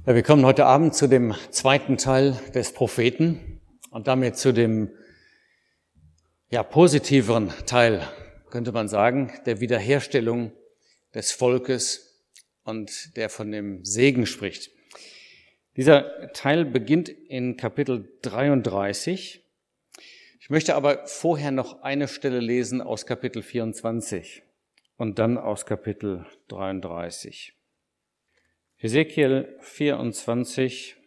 Ja, wir kommen heute Abend zu dem zweiten Teil des Propheten und damit zu dem positiveren Teil, könnte man sagen, der Wiederherstellung des Volkes und der von dem Segen spricht. Dieser Teil beginnt in Kapitel 33. Ich möchte aber vorher noch eine Stelle lesen aus Kapitel 24 und dann aus Kapitel 33. Hesekiel 24,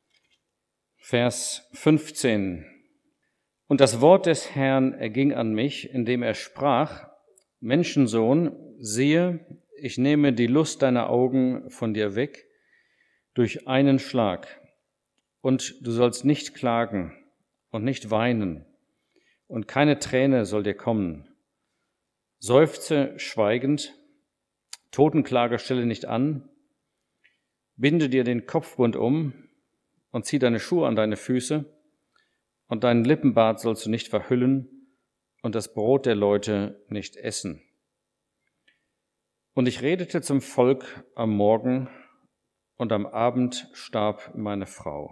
Vers 15. Und das Wort des Herrn erging an mich, indem er sprach: Menschensohn, siehe, ich nehme die Lust deiner Augen von dir weg durch einen Schlag. Und du sollst nicht klagen und nicht weinen, und keine Träne soll dir kommen. Seufze schweigend, Totenklage stelle nicht an, binde dir den Kopfbund um und zieh deine Schuhe an deine Füße, und deinen Lippenbart sollst du nicht verhüllen und das Brot der Leute nicht essen. Und ich redete zum Volk am Morgen, und am Abend starb meine Frau.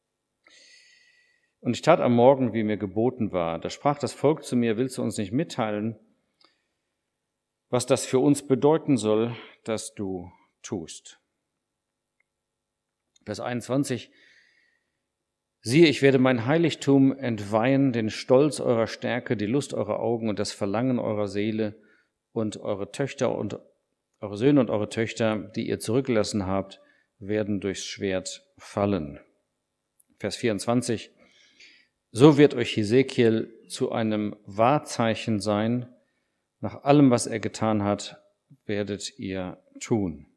Und ich tat am Morgen, wie mir geboten war. Da sprach das Volk zu mir: Willst du uns nicht mitteilen, was das für uns bedeuten soll, dass du tust? Vers 21. Siehe, ich werde mein Heiligtum entweihen, den Stolz eurer Stärke, die Lust eurer Augen und das Verlangen eurer Seele, und eure Töchter und eure Söhne und eure Töchter, die ihr zurückgelassen habt, werden durchs Schwert fallen. Vers 24. So wird euch Hesekiel zu einem Wahrzeichen sein. Nach allem, was er getan hat, werdet ihr tun.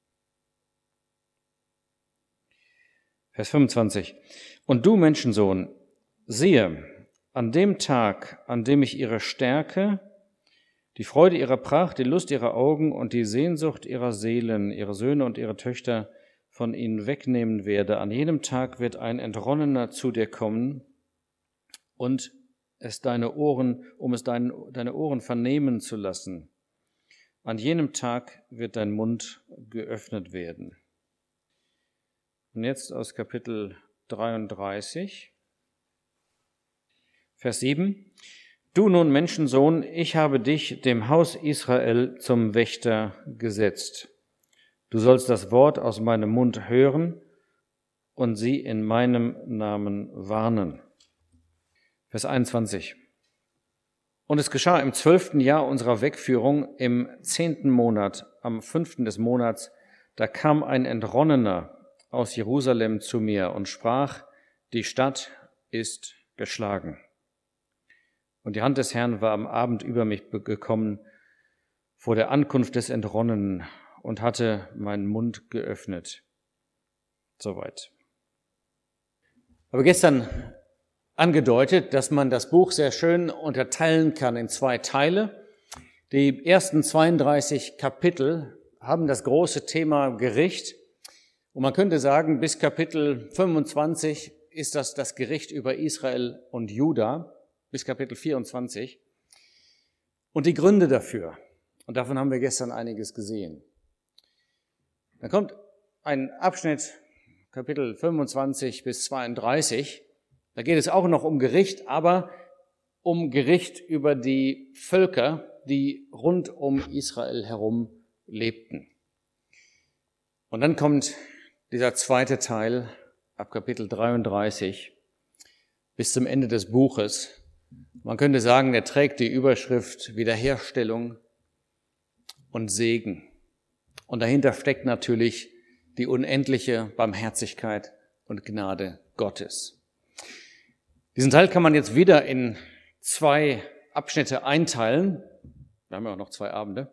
Vers 25. Und du, Menschensohn, siehe, an dem Tag, an dem ich ihre Stärke, die Freude ihrer Pracht, die Lust ihrer Augen und die Sehnsucht ihrer Seelen, ihre Söhne und ihre Töchter von ihnen wegnehmen werde, an jenem Tag wird ein Entronnener zu dir kommen und deine Ohren vernehmen zu lassen. An jenem Tag wird dein Mund geöffnet werden. Und jetzt aus Kapitel 33, Vers 7. Du nun, Menschensohn, ich habe dich dem Haus Israel zum Wächter gesetzt. Du sollst das Wort aus meinem Mund hören und sie in meinem Namen warnen. Vers 21. Und es geschah im 12. Jahr unserer Wegführung, im 10. Monat, am 5. des Monats, da kam ein Entronnener aus Jerusalem zu mir und sprach: Die Stadt ist geschlagen. Und die Hand des Herrn war am Abend über mich gekommen vor der Ankunft des Entronnenen und hatte meinen Mund geöffnet. Soweit. Aber gestern angedeutet, dass man das Buch sehr schön unterteilen kann in zwei Teile. Die ersten 32 Kapitel haben das große Thema Gericht. Und man könnte sagen, bis Kapitel 25 ist das Gericht über Israel und Juda, bis Kapitel 24. Und die Gründe dafür. Und davon haben wir gestern einiges gesehen. Dann kommt ein Abschnitt, Kapitel 25 bis 32. Da geht es auch noch um Gericht, aber um Gericht über die Völker, die rund um Israel herum lebten. Und dann kommt dieser zweite Teil ab Kapitel 33 bis zum Ende des Buches. Man könnte sagen, der trägt die Überschrift Wiederherstellung und Segen. Und dahinter steckt natürlich die unendliche Barmherzigkeit und Gnade Gottes. Diesen Teil kann man jetzt wieder in zwei Abschnitte einteilen. Wir haben ja auch noch 2 Abende.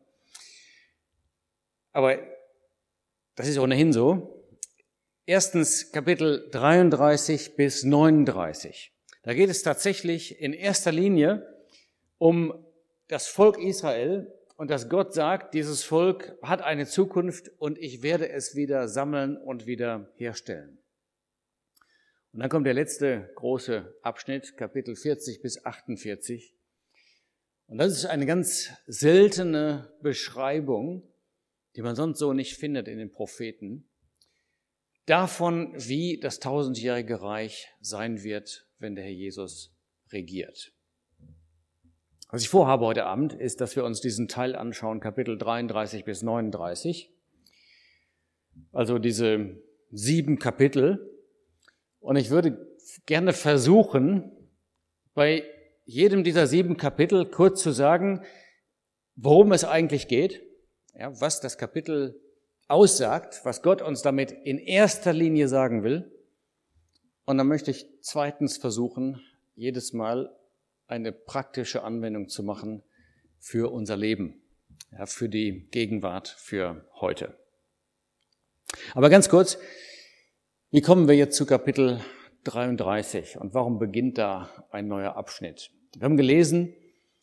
Aber das ist ohnehin so. Erstens Kapitel 33 bis 39. Da geht es tatsächlich in erster Linie um das Volk Israel und dass Gott sagt, dieses Volk hat eine Zukunft und ich werde es wieder sammeln und wieder herstellen. Und dann kommt der letzte große Abschnitt, Kapitel 40 bis 48. Und das ist eine ganz seltene Beschreibung, die man sonst so nicht findet in den Propheten. davon, wie das 1000-jährige Reich sein wird, wenn der Herr Jesus regiert. Was ich vorhabe heute Abend, ist, dass wir uns diesen Teil anschauen, Kapitel 33 bis 39, also diese 7 Kapitel. Und ich würde gerne versuchen, bei jedem dieser 7 Kapitel kurz zu sagen, worum es eigentlich geht, ja, was das Kapitel aussagt, was Gott uns damit in erster Linie sagen will. Und dann möchte ich zweitens versuchen, jedes Mal eine praktische Anwendung zu machen für unser Leben, ja, für die Gegenwart, für heute. Aber ganz kurz, wie kommen wir jetzt zu Kapitel 33 und warum beginnt da ein neuer Abschnitt? Wir haben gelesen,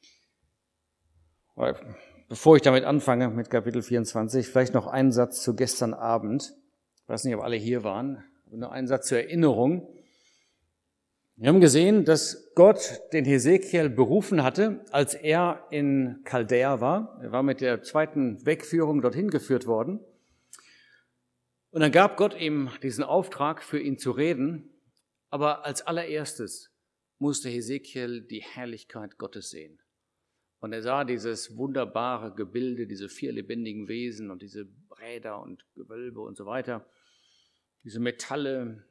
bevor ich damit anfange, mit Kapitel 24, vielleicht noch einen Satz zu gestern Abend. Ich weiß nicht, ob alle hier waren, aber nur einen Satz zur Erinnerung. Wir haben gesehen, dass Gott den Hesekiel berufen hatte, als er in Chaldea war. Er war mit der zweiten Wegführung dorthin geführt worden. Und dann gab Gott ihm diesen Auftrag, für ihn zu reden. Aber als allererstes musste Hesekiel die Herrlichkeit Gottes sehen. Und er sah dieses wunderbare Gebilde, diese 4 lebendigen Wesen und diese Räder und Gewölbe und so weiter, diese Metalle,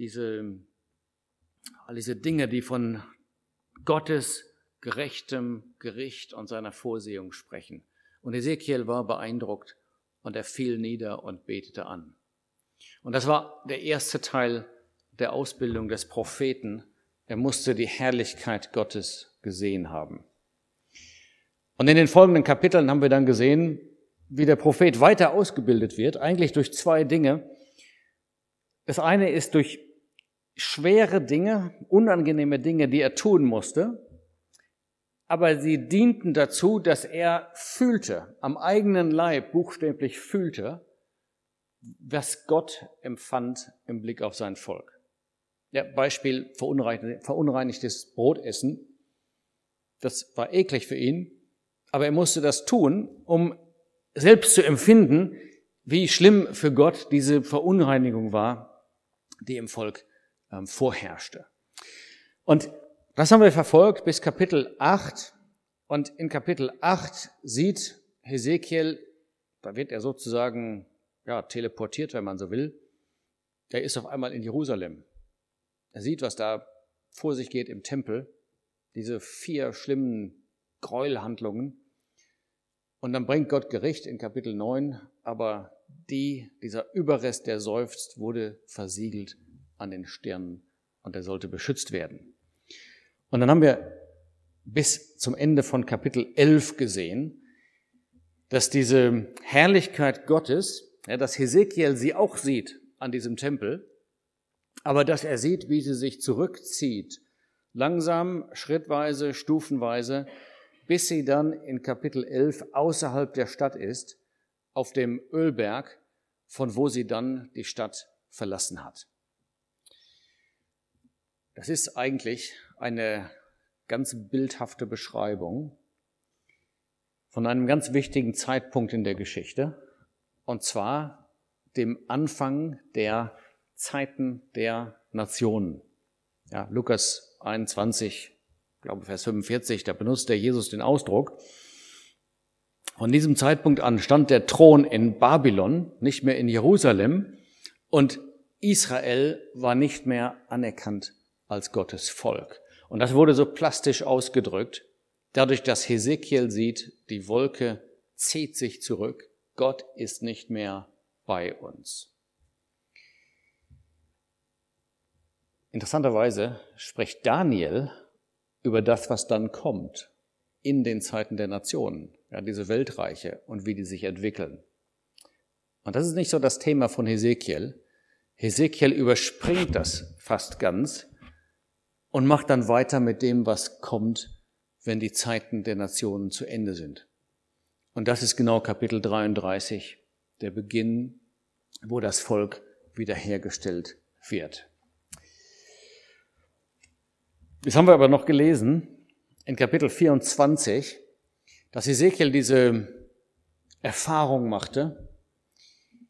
all diese Dinge, die von Gottes gerechtem Gericht und seiner Vorsehung sprechen. Und Hesekiel war beeindruckt und er fiel nieder und betete an. Und das war der erste Teil der Ausbildung des Propheten. Er musste die Herrlichkeit Gottes gesehen haben. Und in den folgenden Kapiteln haben wir dann gesehen, wie der Prophet weiter ausgebildet wird, eigentlich durch 2 Dinge. Das eine ist durch schwere Dinge, unangenehme Dinge, die er tun musste, aber sie dienten dazu, dass er fühlte, am eigenen Leib buchstäblich fühlte, was Gott empfand im Blick auf sein Volk. Ja, Beispiel verunreinigtes Brotessen. Das war eklig für ihn, aber er musste das tun, um selbst zu empfinden, wie schlimm für Gott diese Verunreinigung war, die im Volk vorherrschte. Und das haben wir verfolgt bis Kapitel 8. Und in Kapitel 8 sieht Hesekiel, da wird er sozusagen teleportiert, wenn man so will. Er ist auf einmal in Jerusalem. Er sieht, was da vor sich geht im Tempel, diese 4 schlimmen Gräuelhandlungen. Und dann bringt Gott Gericht in Kapitel 9, aber dieser Überrest, der seufzt, wurde versiegelt an den Stirnen und er sollte beschützt werden. Und dann haben wir bis zum Ende von Kapitel 11 gesehen, dass diese Herrlichkeit Gottes, dass Hesekiel sie auch sieht an diesem Tempel, aber dass er sieht, wie sie sich zurückzieht, langsam, schrittweise, stufenweise, bis sie dann in Kapitel 11 außerhalb der Stadt ist, auf dem Ölberg, von wo sie dann die Stadt verlassen hat. Das ist eigentlich eine ganz bildhafte Beschreibung von einem ganz wichtigen Zeitpunkt in der Geschichte, und zwar dem Anfang der Zeiten der Nationen. Ja, Lukas 21, ich glaube Vers 45, da benutzt der Jesus den Ausdruck. Von diesem Zeitpunkt an stand der Thron in Babylon, nicht mehr in Jerusalem, und Israel war nicht mehr anerkannt als Gottes Volk. Und das wurde so plastisch ausgedrückt, dadurch, dass Hesekiel sieht, die Wolke zieht sich zurück, Gott ist nicht mehr bei uns. Interessanterweise spricht Daniel über das, was dann kommt in den Zeiten der Nationen, ja, diese Weltreiche und wie die sich entwickeln. Und das ist nicht so das Thema von Hesekiel. Hesekiel überspringt das fast ganz und macht dann weiter mit dem, was kommt, wenn die Zeiten der Nationen zu Ende sind. Und das ist genau Kapitel 33, der Beginn, wo das Volk wiederhergestellt wird. Jetzt haben wir aber noch gelesen, in Kapitel 24, dass Hesekiel diese Erfahrung machte,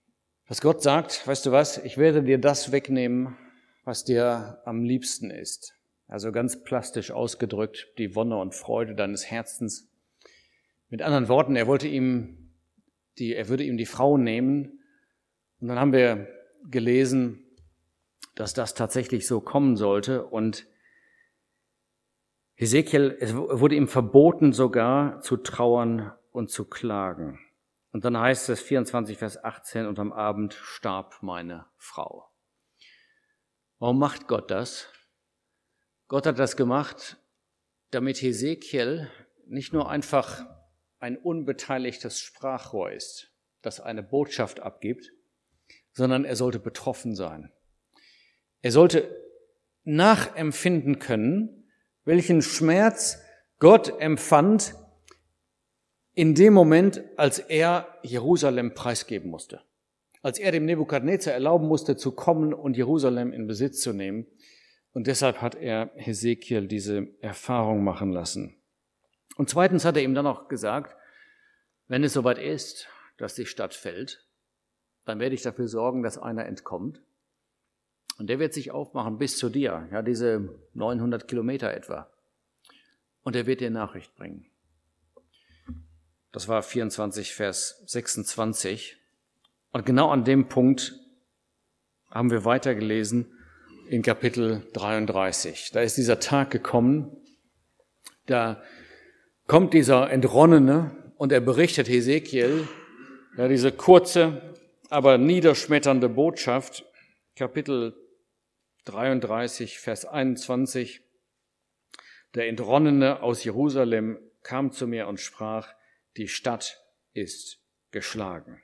Dass Gott sagt, weißt du was, ich werde dir das wegnehmen, was dir am liebsten ist. Also ganz plastisch ausgedrückt, die Wonne und Freude deines Herzens. Mit anderen Worten, er würde ihm die Frau nehmen. Und dann haben wir gelesen, dass das tatsächlich so kommen sollte. Und Hesekiel, es wurde ihm verboten sogar zu trauern und zu klagen. Und dann heißt es 24, Vers 18, und am Abend starb meine Frau. Warum macht Gott das? Gott hat das gemacht, damit Hesekiel nicht nur einfach ein unbeteiligtes Sprachrohr ist, das eine Botschaft abgibt, sondern er sollte betroffen sein. Er sollte nachempfinden können, welchen Schmerz Gott empfand in dem Moment, als er Jerusalem preisgeben musste. Als er dem Nebukadnezar erlauben musste, zu kommen und Jerusalem in Besitz zu nehmen. Und deshalb hat er Hesekiel diese Erfahrung machen lassen. Und zweitens hat er ihm dann auch gesagt, wenn es soweit ist, dass die Stadt fällt, dann werde ich dafür sorgen, dass einer entkommt. Und der wird sich aufmachen bis zu dir, ja, diese 900 Kilometer etwa. Und er wird dir Nachricht bringen. Das war 24, Vers 26. Und genau an dem Punkt haben wir weitergelesen in Kapitel 33. Da ist dieser Tag gekommen, da kommt dieser Entronnene und er berichtet Hesekiel, ja, diese kurze, aber niederschmetternde Botschaft, Kapitel 33, Vers 21. Der Entronnene aus Jerusalem kam zu mir und sprach, die Stadt ist geschlagen.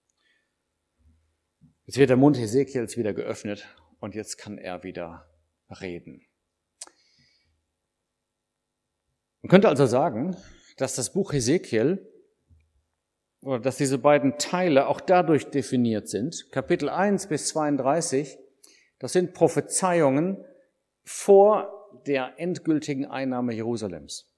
Jetzt wird der Mund Hesekiels wieder geöffnet und jetzt kann er wieder reden. Man könnte also sagen, dass das Buch Hesekiel oder dass diese beiden Teile auch dadurch definiert sind. Kapitel 1 bis 32, das sind Prophezeiungen vor der endgültigen Einnahme Jerusalems.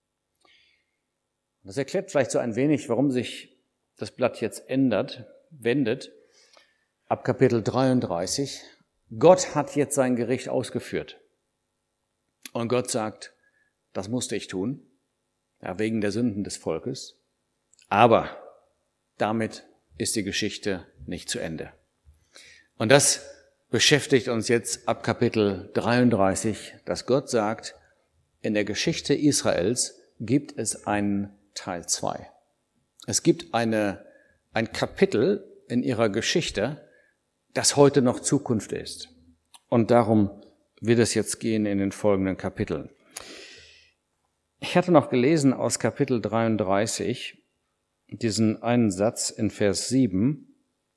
Das erklärt vielleicht so ein wenig, warum sich das Blatt jetzt wendet. Ab Kapitel 33. Gott hat jetzt sein Gericht ausgeführt. Und Gott sagt, das musste ich tun, ja, wegen der Sünden des Volkes. Aber damit ist die Geschichte nicht zu Ende. Und das beschäftigt uns jetzt ab Kapitel 33, dass Gott sagt, in der Geschichte Israels gibt es einen Teil 2. Es gibt ein Kapitel in ihrer Geschichte, das heute noch Zukunft ist. Und darum wird es jetzt gehen in den folgenden Kapiteln. Ich hatte noch gelesen aus Kapitel 33, diesen einen Satz in Vers 7.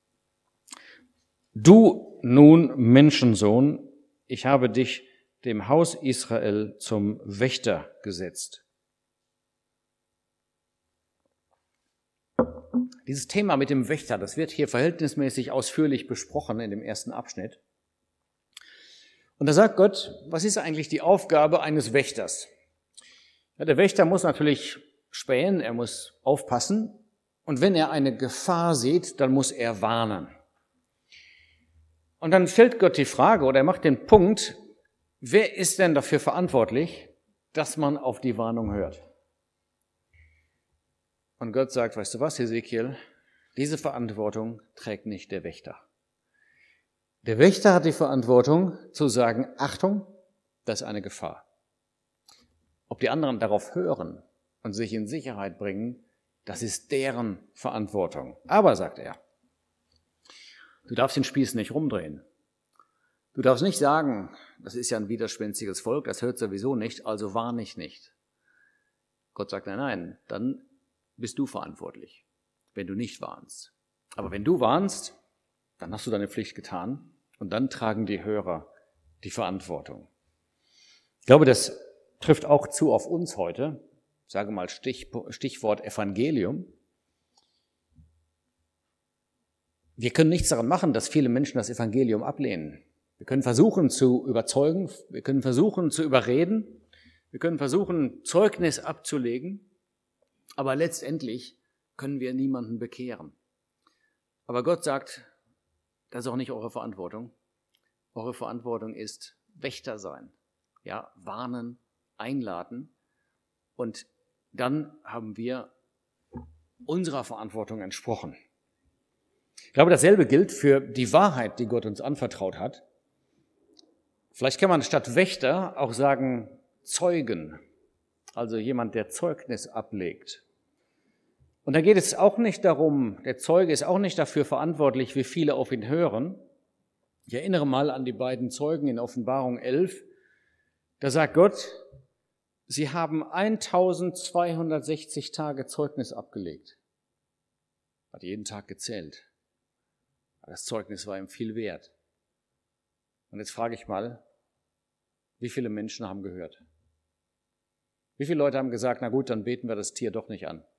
Du nun, Menschensohn, ich habe dich dem Haus Israel zum Wächter gesetzt. Dieses Thema mit dem Wächter, das wird hier verhältnismäßig ausführlich besprochen in dem ersten Abschnitt. Und da sagt Gott, was ist eigentlich die Aufgabe eines Wächters? Ja, der Wächter muss natürlich spähen, er muss aufpassen. Und wenn er eine Gefahr sieht, dann muss er warnen. Und dann stellt Gott die Frage oder er macht den Punkt, wer ist denn dafür verantwortlich, dass man auf die Warnung hört? Und Gott sagt, weißt du was, Hesekiel, diese Verantwortung trägt nicht der Wächter. Der Wächter hat die Verantwortung zu sagen, Achtung, das ist eine Gefahr. Ob die anderen darauf hören und sich in Sicherheit bringen, das ist deren Verantwortung. Aber, sagt er, du darfst den Spieß nicht rumdrehen. Du darfst nicht sagen, das ist ja ein widerspenstiges Volk, das hört sowieso nicht, also warne ich nicht. Gott sagt, nein, dann bist du verantwortlich, wenn du nicht warnst. Aber wenn du warnst, dann hast du deine Pflicht getan und dann tragen die Hörer die Verantwortung. Ich glaube, das trifft auch zu auf uns heute. Ich sage mal Stichwort Evangelium. Wir können nichts daran machen, dass viele Menschen das Evangelium ablehnen. Wir können versuchen zu überzeugen, wir können versuchen zu überreden, wir können versuchen Zeugnis abzulegen, aber letztendlich können wir niemanden bekehren. Aber Gott sagt, das ist auch nicht eure Verantwortung. Eure Verantwortung ist Wächter sein, ja, warnen, einladen. Und dann haben wir unserer Verantwortung entsprochen. Ich glaube, dasselbe gilt für die Wahrheit, die Gott uns anvertraut hat. Vielleicht kann man statt Wächter auch sagen Zeugen, also jemand, der Zeugnis ablegt. Und da geht es auch nicht darum, der Zeuge ist auch nicht dafür verantwortlich, wie viele auf ihn hören. Ich erinnere mal an die beiden Zeugen in Offenbarung 11. Da sagt Gott, sie haben 1260 Tage Zeugnis abgelegt. Hat jeden Tag gezählt. Das Zeugnis war ihm viel wert. Und jetzt frage ich mal, wie viele Menschen haben gehört? Wie viele Leute haben gesagt, na gut, dann beten wir das Tier doch nicht an?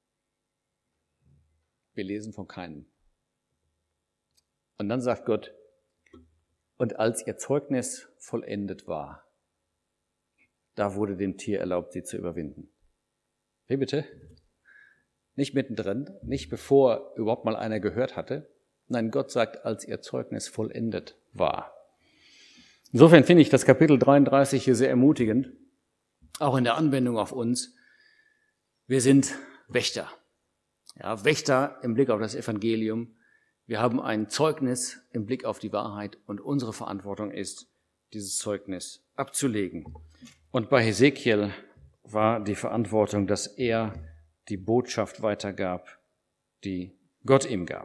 Wir lesen von keinem. Und dann sagt Gott, und als ihr Zeugnis vollendet war, da wurde dem Tier erlaubt, sie zu überwinden. Wie bitte? Nicht mittendrin, nicht bevor überhaupt mal einer gehört hatte. Nein, Gott sagt, als ihr Zeugnis vollendet war. Insofern finde ich das Kapitel 33 hier sehr ermutigend, auch in der Anwendung auf uns. Wir sind Wächter. Ja, Wächter im Blick auf das Evangelium. Wir haben ein Zeugnis im Blick auf die Wahrheit und unsere Verantwortung ist, dieses Zeugnis abzulegen. Und bei Hesekiel war die Verantwortung, dass er die Botschaft weitergab, die Gott ihm gab.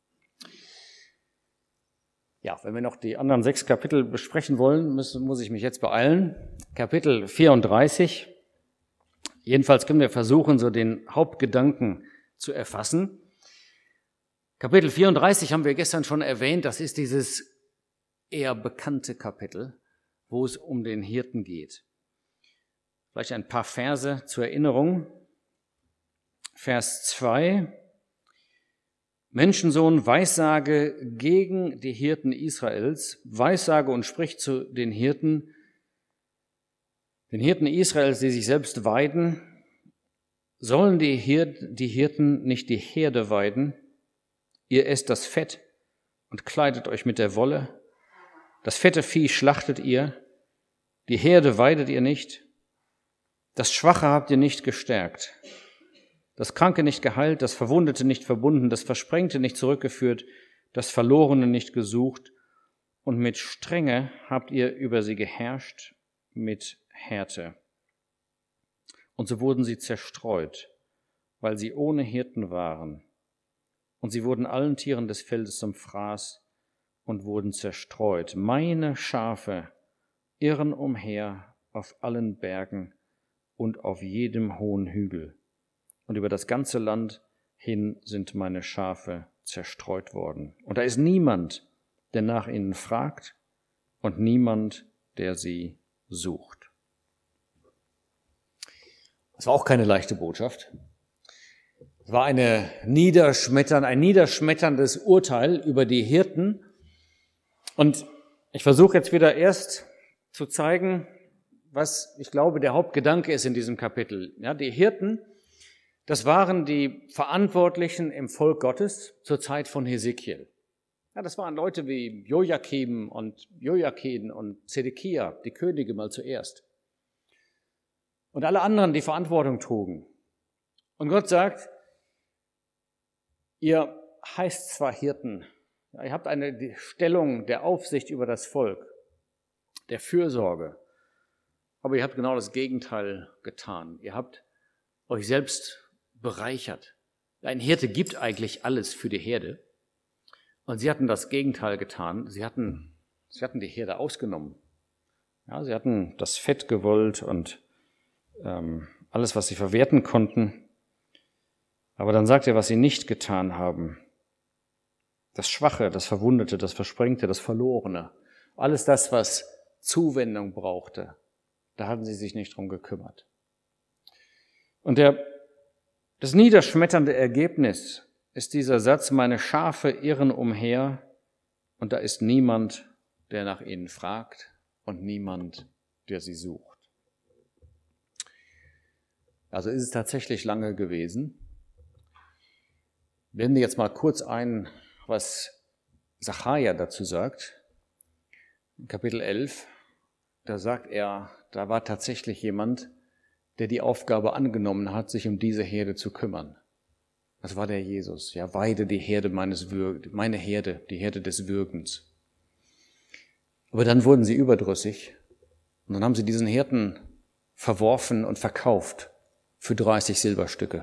Ja, wenn wir noch die anderen 6 Kapitel besprechen wollen, muss ich mich jetzt beeilen. Kapitel 34. Jedenfalls können wir versuchen, so den Hauptgedanken zu erfassen. Kapitel 34 haben wir gestern schon erwähnt. Das ist dieses eher bekannte Kapitel, wo es um den Hirten geht. Vielleicht ein paar Verse zur Erinnerung. Vers 2. Menschensohn, weissage gegen die Hirten Israels, weissage und sprich zu den Hirten Israels, die sich selbst weiden. Sollen die Hirten nicht die Herde weiden? Ihr esst das Fett und kleidet euch mit der Wolle. Das fette Vieh schlachtet ihr, die Herde weidet ihr nicht. Das Schwache habt ihr nicht gestärkt. Das Kranke nicht geheilt, das Verwundete nicht verbunden, das Versprengte nicht zurückgeführt, das Verlorene nicht gesucht. Und mit Strenge habt ihr über sie geherrscht, mit Härte. Und so wurden sie zerstreut, weil sie ohne Hirten waren. Und sie wurden allen Tieren des Feldes zum Fraß und wurden zerstreut. Meine Schafe irren umher auf allen Bergen und auf jedem hohen Hügel. Und über das ganze Land hin sind meine Schafe zerstreut worden. Und da ist niemand, der nach ihnen fragt und niemand, der sie sucht. Das war auch keine leichte Botschaft. Es war ein niederschmetterndes Urteil über die Hirten. Und ich versuche jetzt wieder erst zu zeigen, was ich glaube der Hauptgedanke ist in diesem Kapitel. Ja, die Hirten, das waren die Verantwortlichen im Volk Gottes zur Zeit von Hesekiel. Ja, das waren Leute wie Joachim und Joachim und Zedekia, die Könige mal zuerst. Und alle anderen, die Verantwortung trugen. Und Gott sagt, ihr heißt zwar Hirten, ja, ihr habt eine Stellung der Aufsicht über das Volk, der Fürsorge, aber ihr habt genau das Gegenteil getan. Ihr habt euch selbst bereichert. Ein Hirte gibt eigentlich alles für die Herde. Und sie hatten das Gegenteil getan. Sie hatten die Herde ausgenommen. Ja, sie hatten das Fett gewollt und alles, was sie verwerten konnten. Aber dann sagt er, was sie nicht getan haben. Das Schwache, das Verwundete, das Versprengte, das Verlorene. Alles das, was Zuwendung brauchte. Da hatten sie sich nicht drum gekümmert. Und das niederschmetternde Ergebnis ist dieser Satz, meine Schafe irren umher und da ist niemand, der nach ihnen fragt und niemand, der sie sucht. Also ist es tatsächlich lange gewesen. Blende jetzt mal kurz ein, was Sacharja dazu sagt, in Kapitel 11, da sagt er, da war tatsächlich jemand, der die Aufgabe angenommen hat, sich um diese Herde zu kümmern. Das war der Jesus. Ja, weide die Herde meine Herde, die Herde des Würgens. Aber dann wurden sie überdrüssig und dann haben sie diesen Hirten verworfen und verkauft für 30 Silberstücke.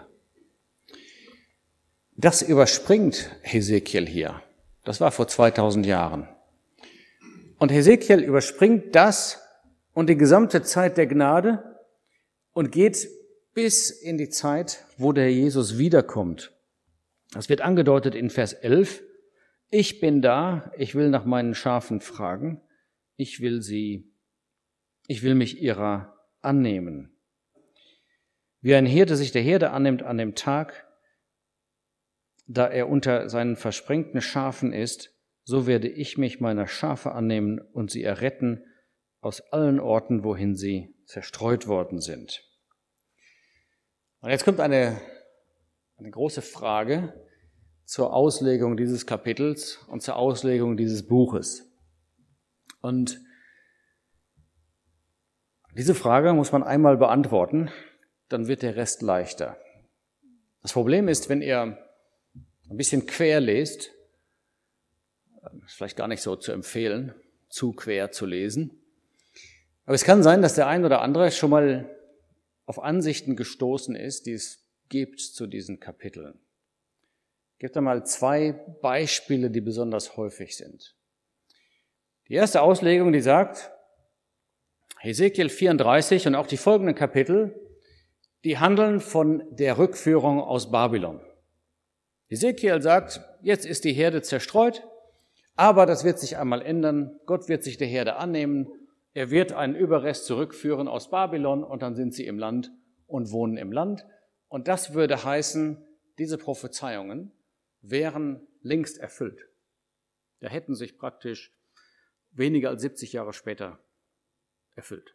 Das überspringt Hesekiel hier. Das war vor 2000 Jahren. Und Hesekiel überspringt das und die gesamte Zeit der Gnade und geht bis in die Zeit, wo der Jesus wiederkommt. Das wird angedeutet in Vers 11. Ich bin da, ich will nach meinen Schafen fragen, ich will mich ihrer annehmen. Wie ein Hirte sich der Herde annimmt an dem Tag, da er unter seinen versprengten Schafen ist, so werde ich mich meiner Schafe annehmen und sie erretten aus allen Orten, wohin sie zerstreut worden sind. Und jetzt kommt eine große Frage zur Auslegung dieses Kapitels und zur Auslegung dieses Buches. Und diese Frage muss man einmal beantworten, dann wird der Rest leichter. Das Problem ist, wenn ihr ein bisschen quer lest, ist vielleicht gar nicht so zu empfehlen, zu quer zu lesen. Aber es kann sein, dass der ein oder andere schon mal auf Ansichten gestoßen ist, die es gibt zu diesen Kapiteln. Ich gebe da mal 2 Beispiele, die besonders häufig sind. Die erste Auslegung, die sagt, Hesekiel 34 und auch die folgenden Kapitel, die handeln von der Rückführung aus Babylon. Hesekiel sagt, jetzt ist die Herde zerstreut, aber das wird sich einmal ändern. Gott wird sich der Herde annehmen. Er wird einen Überrest zurückführen aus Babylon und dann sind sie im Land und wohnen im Land. Und das würde heißen, diese Prophezeiungen wären längst erfüllt. Da hätten sich praktisch weniger als 70 Jahre später erfüllt.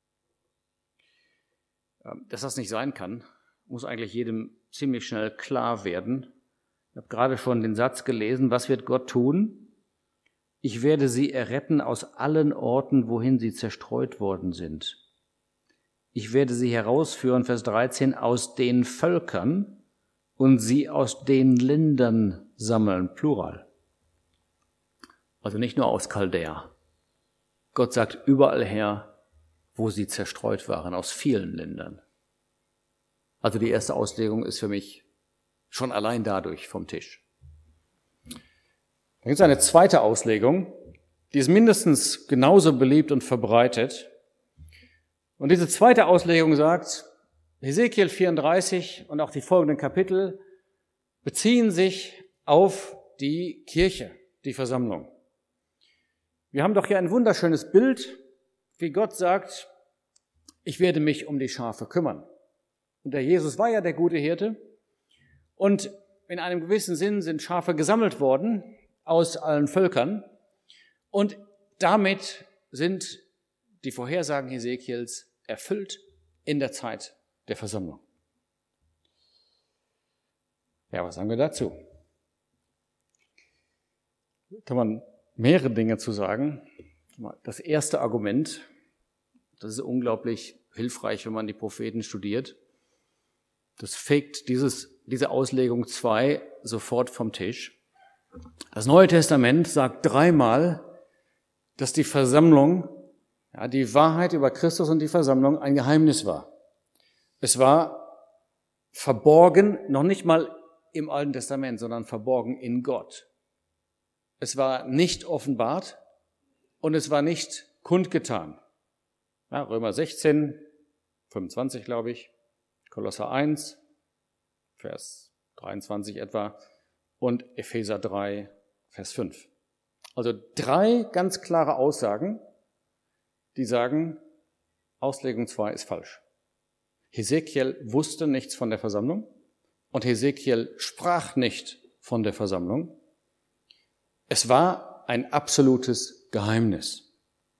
Dass das nicht sein kann, muss eigentlich jedem ziemlich schnell klar werden. Ich habe gerade schon den Satz gelesen, was wird Gott tun? Ich werde sie erretten aus allen Orten, wohin sie zerstreut worden sind. Ich werde sie herausführen, Vers 13, aus den Völkern und sie aus den Ländern sammeln, Plural. Also nicht nur aus Chaldea. Gott sagt überall her, wo sie zerstreut waren, aus vielen Ländern. Also die erste Auslegung ist für mich schon allein dadurch vom Tisch. Dann gibt es eine zweite Auslegung, die ist mindestens genauso beliebt und verbreitet. Und diese zweite Auslegung sagt, Hesekiel 34 und auch die folgenden Kapitel beziehen sich auf die Kirche, die Versammlung. Wir haben doch hier ein wunderschönes Bild, wie Gott sagt, ich werde mich um die Schafe kümmern. Und der Jesus war ja der gute Hirte. Und in einem gewissen Sinn sind Schafe gesammelt worden aus allen Völkern. Und damit sind die Vorhersagen Hesekiels erfüllt in der Zeit der Versammlung. Ja, was sagen wir dazu? Kann man mehrere Dinge zu sagen. Das erste Argument, das ist unglaublich hilfreich, wenn man die Propheten studiert. Das fegt diese Auslegung 2 sofort vom Tisch. Das Neue Testament sagt 3-mal, dass die Versammlung, ja, die Wahrheit über Christus und die Versammlung ein Geheimnis war. Es war verborgen, noch nicht mal im Alten Testament, sondern verborgen in Gott. Es war nicht offenbart und es war nicht kundgetan. Ja, Römer 16, 25, glaube ich, Kolosser 1, Vers 23 etwa und Epheser 3, Vers 5. Also 3 ganz klare Aussagen, die sagen, Auslegung 2 ist falsch. Hesekiel wusste nichts von der Versammlung und Hesekiel sprach nicht von der Versammlung. Es war ein absolutes Geheimnis.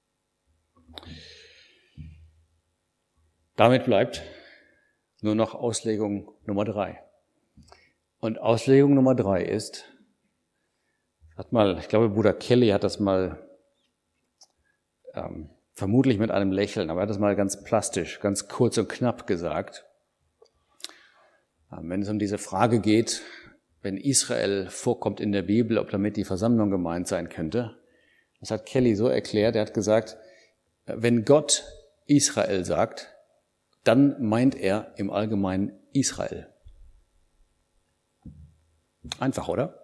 Damit bleibt nur noch Auslegung Nummer 3. Und Auslegung Nummer 3 ist, Ich glaube, Bruder Kelly hat das mal, vermutlich mit einem Lächeln, aber er hat das mal ganz plastisch, ganz kurz und knapp gesagt. Wenn es um diese Frage geht, wenn Israel vorkommt in der Bibel, ob damit die Versammlung gemeint sein könnte, das hat Kelly so erklärt, er hat gesagt, wenn Gott Israel sagt, dann meint er im Allgemeinen Israel. Einfach, oder?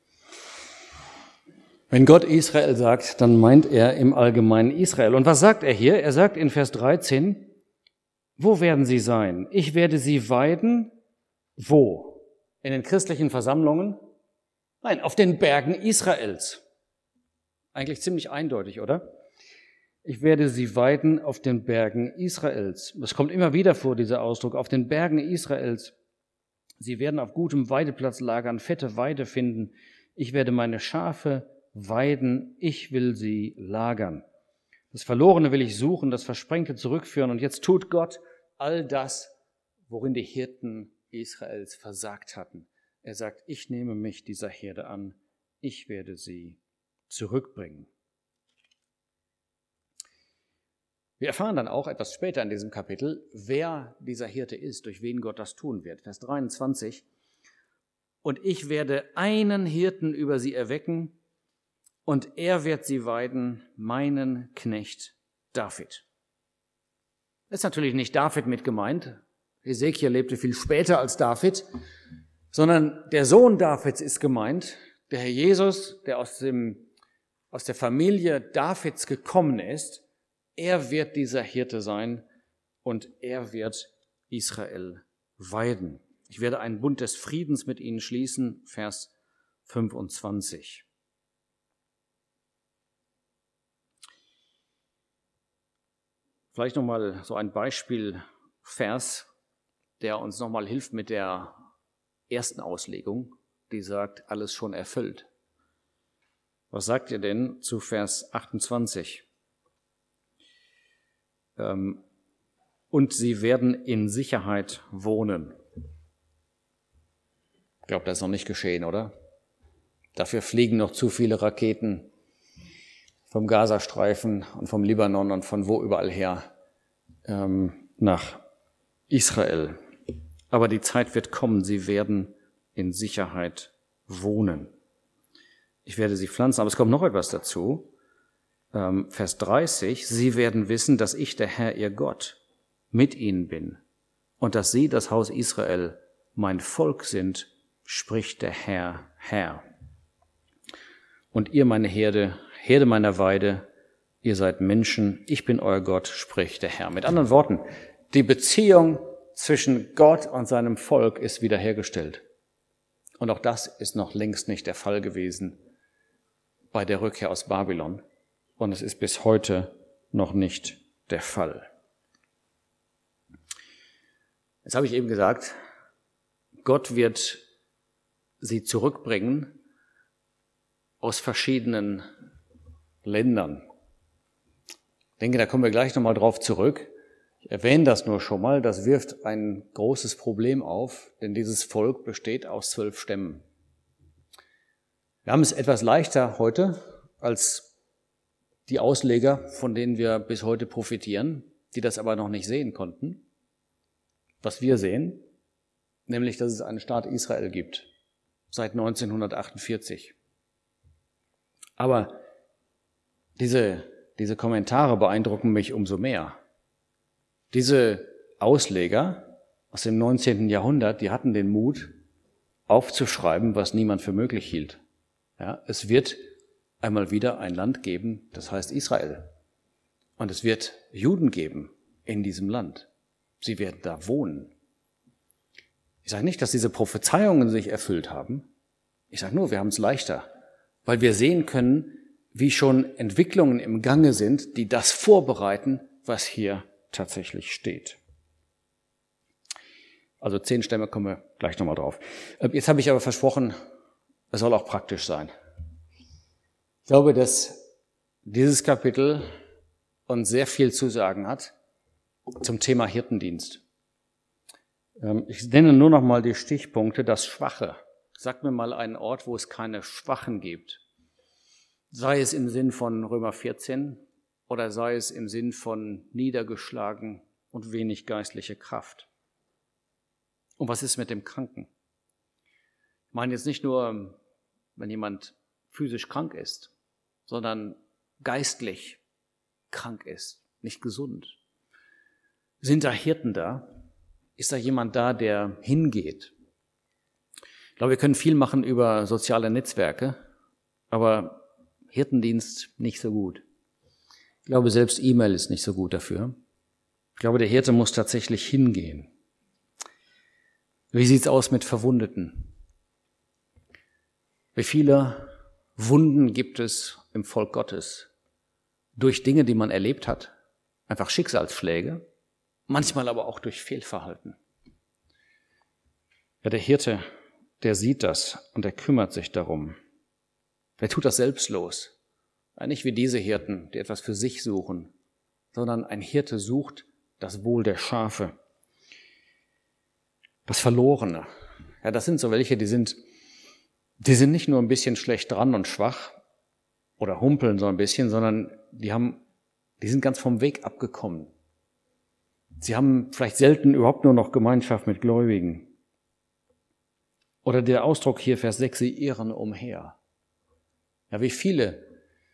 Wenn Gott Israel sagt, dann meint er im Allgemeinen Israel. Und was sagt er hier? Er sagt in Vers 13, wo werden sie sein? Ich werde sie weiden. Wo? In den christlichen Versammlungen? Nein, auf den Bergen Israels. Eigentlich ziemlich eindeutig, oder? Ich werde sie weiden auf den Bergen Israels. Das kommt immer wieder vor, dieser Ausdruck, auf den Bergen Israels. Sie werden auf gutem Weideplatz lagern, fette Weide finden. Ich werde meine Schafe weiden, ich will sie lagern. Das Verlorene will ich suchen, das Versprengte zurückführen. Und jetzt tut Gott all das, worin die Hirten Israels versagt hatten. Er sagt, ich nehme mich dieser Herde an, ich werde sie zurückbringen. Wir erfahren dann auch etwas später in diesem Kapitel, wer dieser Hirte ist, durch wen Gott das tun wird. Vers 23. Und ich werde einen Hirten über sie erwecken, und er wird sie weiden, meinen Knecht David. Das ist natürlich nicht David mit gemeint. Hesekiel lebte viel später als David, sondern der Sohn Davids ist gemeint, der Herr Jesus, der aus der Familie Davids gekommen ist. Er wird dieser Hirte sein und er wird Israel weiden. Ich werde einen Bund des Friedens mit ihnen schließen, Vers 25. Vielleicht nochmal so ein Beispielvers, der uns nochmal hilft mit der ersten Auslegung, die sagt, alles schon erfüllt. Was sagt ihr denn zu Vers 28? Und sie werden in Sicherheit wohnen. Ich glaube, das ist noch nicht geschehen, oder? Dafür fliegen noch zu viele Raketen vom Gazastreifen und vom Libanon und von wo überall her nach Israel. Aber die Zeit wird kommen, sie werden in Sicherheit wohnen. Ich werde sie pflanzen, aber es kommt noch etwas dazu. Vers 30, sie werden wissen, dass ich, der Herr, ihr Gott, mit ihnen bin und dass sie, das Haus Israel, mein Volk sind, spricht der Herr, Herr. Und ihr, meine Herde meiner Weide, ihr seid Menschen, ich bin euer Gott, spricht der Herr. Mit anderen Worten, die Beziehung zwischen Gott und seinem Volk ist wiederhergestellt. Und auch das ist noch längst nicht der Fall gewesen bei der Rückkehr aus Babylon. Und es ist bis heute noch nicht der Fall. Jetzt habe ich eben gesagt, Gott wird sie zurückbringen aus verschiedenen Ländern. Ich denke, da kommen wir gleich nochmal drauf zurück. Ich erwähne das nur schon mal, das wirft ein großes Problem auf, denn dieses Volk besteht aus 12 Stämmen. Wir haben es etwas leichter heute als die Ausleger, von denen wir bis heute profitieren, die das aber noch nicht sehen konnten. Was wir sehen, nämlich, dass es einen Staat Israel gibt, seit 1948. Aber diese Kommentare beeindrucken mich umso mehr. Diese Ausleger aus dem 19. Jahrhundert, die hatten den Mut, aufzuschreiben, was niemand für möglich hielt. Ja, es wird einmal wieder ein Land geben, das heißt Israel. Und es wird Juden geben in diesem Land. Sie werden da wohnen. Ich sage nicht, dass diese Prophezeiungen sich erfüllt haben. Ich sage nur, wir haben es leichter, weil wir sehen können, wie schon Entwicklungen im Gange sind, die das vorbereiten, was hier tatsächlich steht. Also 10 Stämme, kommen wir gleich nochmal drauf. Jetzt habe ich aber versprochen, es soll auch praktisch sein. Ich glaube, dass dieses Kapitel uns sehr viel zu sagen hat zum Thema Hirtendienst. Ich nenne nur noch mal die Stichpunkte. Das Schwache. Sag mir mal einen Ort, wo es keine Schwachen gibt. sei es im Sinn von Römer 14 oder sei es im Sinn von niedergeschlagen und wenig geistliche Kraft. Und was ist mit dem Kranken? Ich meine jetzt nicht nur, wenn jemand physisch krank ist, sondern geistlich krank ist, nicht gesund. Sind da Hirten da? Ist da jemand da, der hingeht? Ich glaube, wir können viel machen über soziale Netzwerke, aber Hirtendienst nicht so gut. Ich glaube, selbst E-Mail ist nicht so gut dafür. Ich glaube, der Hirte muss tatsächlich hingehen. Wie sieht's aus mit Verwundeten? Wie viele Wunden gibt es im Volk Gottes durch Dinge, die man erlebt hat, einfach Schicksalsschläge, manchmal aber auch durch Fehlverhalten. Ja, der Hirte, der sieht das und er kümmert sich darum. Der tut das selbstlos. Ja, nicht wie diese Hirten, die etwas für sich suchen, sondern ein Hirte sucht das Wohl der Schafe. Das Verlorene. Ja, das sind so welche, die sind nicht nur ein bisschen schlecht dran und schwach oder humpeln so ein bisschen, sondern die sind ganz vom Weg abgekommen. Sie haben vielleicht selten überhaupt nur noch Gemeinschaft mit Gläubigen. Oder der Ausdruck hier, Vers 6, sie irren umher. Ja, wie viele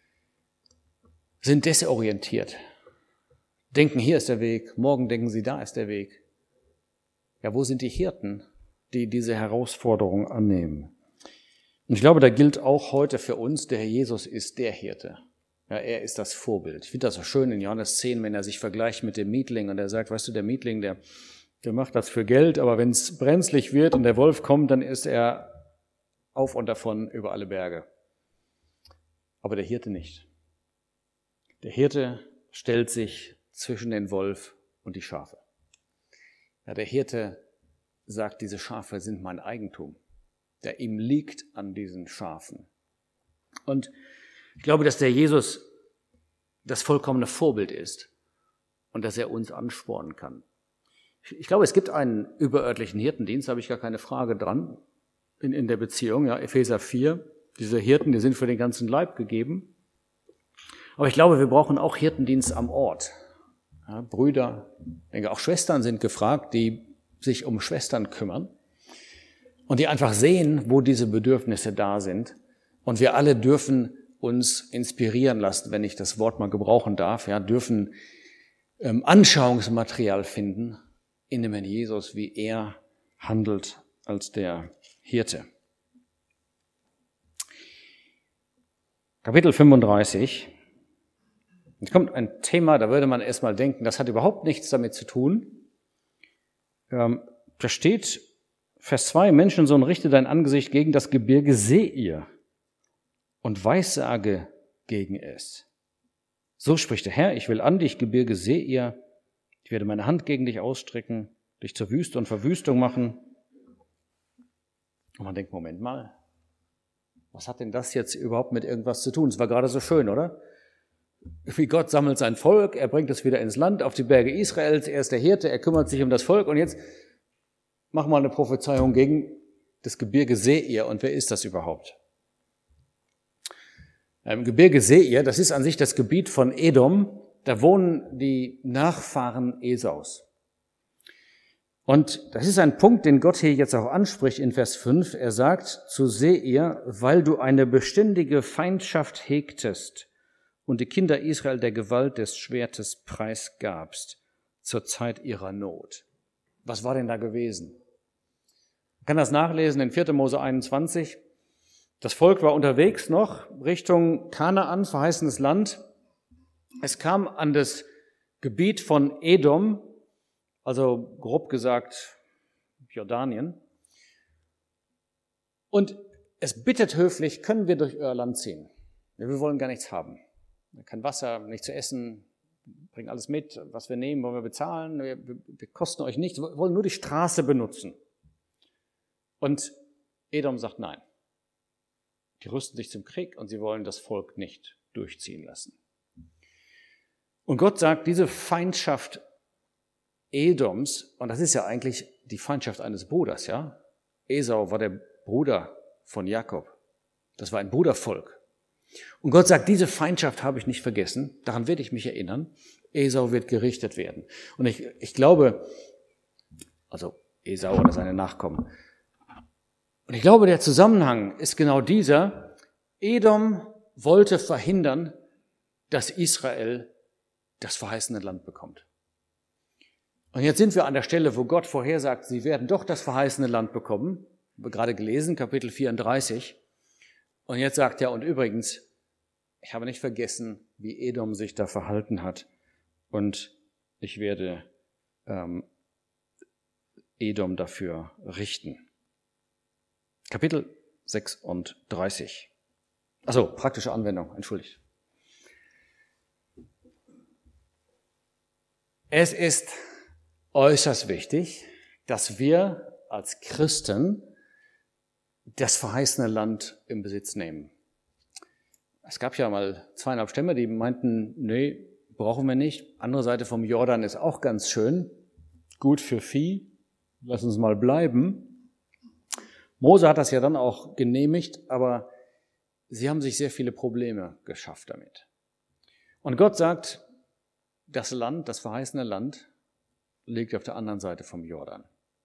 sind desorientiert, denken, hier ist der Weg, morgen denken sie, da ist der Weg. Ja, wo sind die Hirten, die diese Herausforderung annehmen? Und ich glaube, da gilt auch heute für uns, der Herr Jesus ist der Hirte. Ja, er ist das Vorbild. Ich finde das so schön in Johannes 10, wenn er sich vergleicht mit dem Mietling und er sagt, weißt du, der Mietling, der macht das für Geld, aber wenn es brenzlig wird und der Wolf kommt, dann ist er auf und davon über alle Berge. Aber der Hirte nicht. Der Hirte stellt sich zwischen den Wolf und die Schafe. Ja, der Hirte sagt, diese Schafe sind mein Eigentum. Der ihm liegt an diesen Schafen. Und ich glaube, dass der Jesus das vollkommene Vorbild ist und dass er uns anspornen kann. Ich glaube, es gibt einen überörtlichen Hirtendienst, da habe ich gar keine Frage dran, in der Beziehung. Ja, Epheser 4, diese Hirten, die sind für den ganzen Leib gegeben. Aber ich glaube, wir brauchen auch Hirtendienst am Ort. Ja, Brüder, ich denke auch Schwestern sind gefragt, die sich um Schwestern kümmern und die einfach sehen, wo diese Bedürfnisse da sind. Und wir alle dürfen uns inspirieren lassen, wenn ich das Wort mal gebrauchen darf, ja, dürfen Anschauungsmaterial finden in dem Herrn Jesus, wie er handelt als der Hirte. Kapitel 35. Jetzt kommt ein Thema, da würde man erstmal denken, das hat überhaupt nichts damit zu tun. Da steht, Vers 2, Menschensohn, richte dein Angesicht gegen das Gebirge Seir und weissage gegen es. So spricht der Herr, ich will an dich, Gebirge Seir, ich werde meine Hand gegen dich ausstrecken, dich zur Wüste und Verwüstung machen. Und man denkt, Moment mal, was hat denn das jetzt überhaupt mit irgendwas zu tun? Es war gerade so schön, oder? Wie Gott sammelt sein Volk, er bringt es wieder ins Land, auf die Berge Israels, er ist der Hirte, er kümmert sich um das Volk und jetzt mach mal eine Prophezeiung gegen das Gebirge Seir. Und wer ist das überhaupt? Im Gebirge Seir, das ist an sich das Gebiet von Edom, da wohnen die Nachfahren Esaus. Und das ist ein Punkt, den Gott hier jetzt auch anspricht in Vers 5. Er sagt zu Seir, weil du eine beständige Feindschaft hegtest und die Kinder Israel der Gewalt des Schwertes preisgabst zur Zeit ihrer Not. Was war denn da gewesen? Man kann das nachlesen in 4. Mose 21. Das Volk war unterwegs noch Richtung Kanaan, verheißenes Land. Es kam an das Gebiet von Edom, also grob gesagt Jordanien. Und es bittet höflich, können wir durch euer Land ziehen? Wir wollen gar nichts haben. Kein Wasser, nichts zu essen, bringen alles mit, was wir nehmen, wollen wir bezahlen, wir kosten euch nichts, wir wollen nur die Straße benutzen. Und Edom sagt nein. Die rüsten sich zum Krieg und sie wollen das Volk nicht durchziehen lassen. Und Gott sagt, diese Feindschaft Edoms, und das ist ja eigentlich die Feindschaft eines Bruders, ja? Esau war der Bruder von Jakob. Das war ein Brudervolk. Und Gott sagt, diese Feindschaft habe ich nicht vergessen, daran werde ich mich erinnern. Esau wird gerichtet werden. Und ich glaube, also Esau oder seine Nachkommen. Und ich glaube, der Zusammenhang ist genau dieser. Edom wollte verhindern, dass Israel das verheißene Land bekommt. Und jetzt sind wir an der Stelle, wo Gott vorhersagt, sie werden doch das verheißene Land bekommen. Haben wir gerade gelesen, Kapitel 34. Und jetzt sagt er, und übrigens, ich habe nicht vergessen, wie Edom sich da verhalten hat. Und ich werde Edom dafür richten. Kapitel 36. Also praktische Anwendung, entschuldigt. Es ist äußerst wichtig, dass wir als Christen das verheißene Land im Besitz nehmen. Es gab ja mal 2,5 Stämme, die meinten, nee, brauchen wir nicht. Andere Seite vom Jordan ist auch ganz schön, gut für Vieh, lass uns mal bleiben. Mose hat das ja dann auch genehmigt, aber sie haben sich sehr viele Probleme geschafft damit. Und Gott sagt, das Land, das verheißene Land, liegt auf der anderen Seite vom Jordan.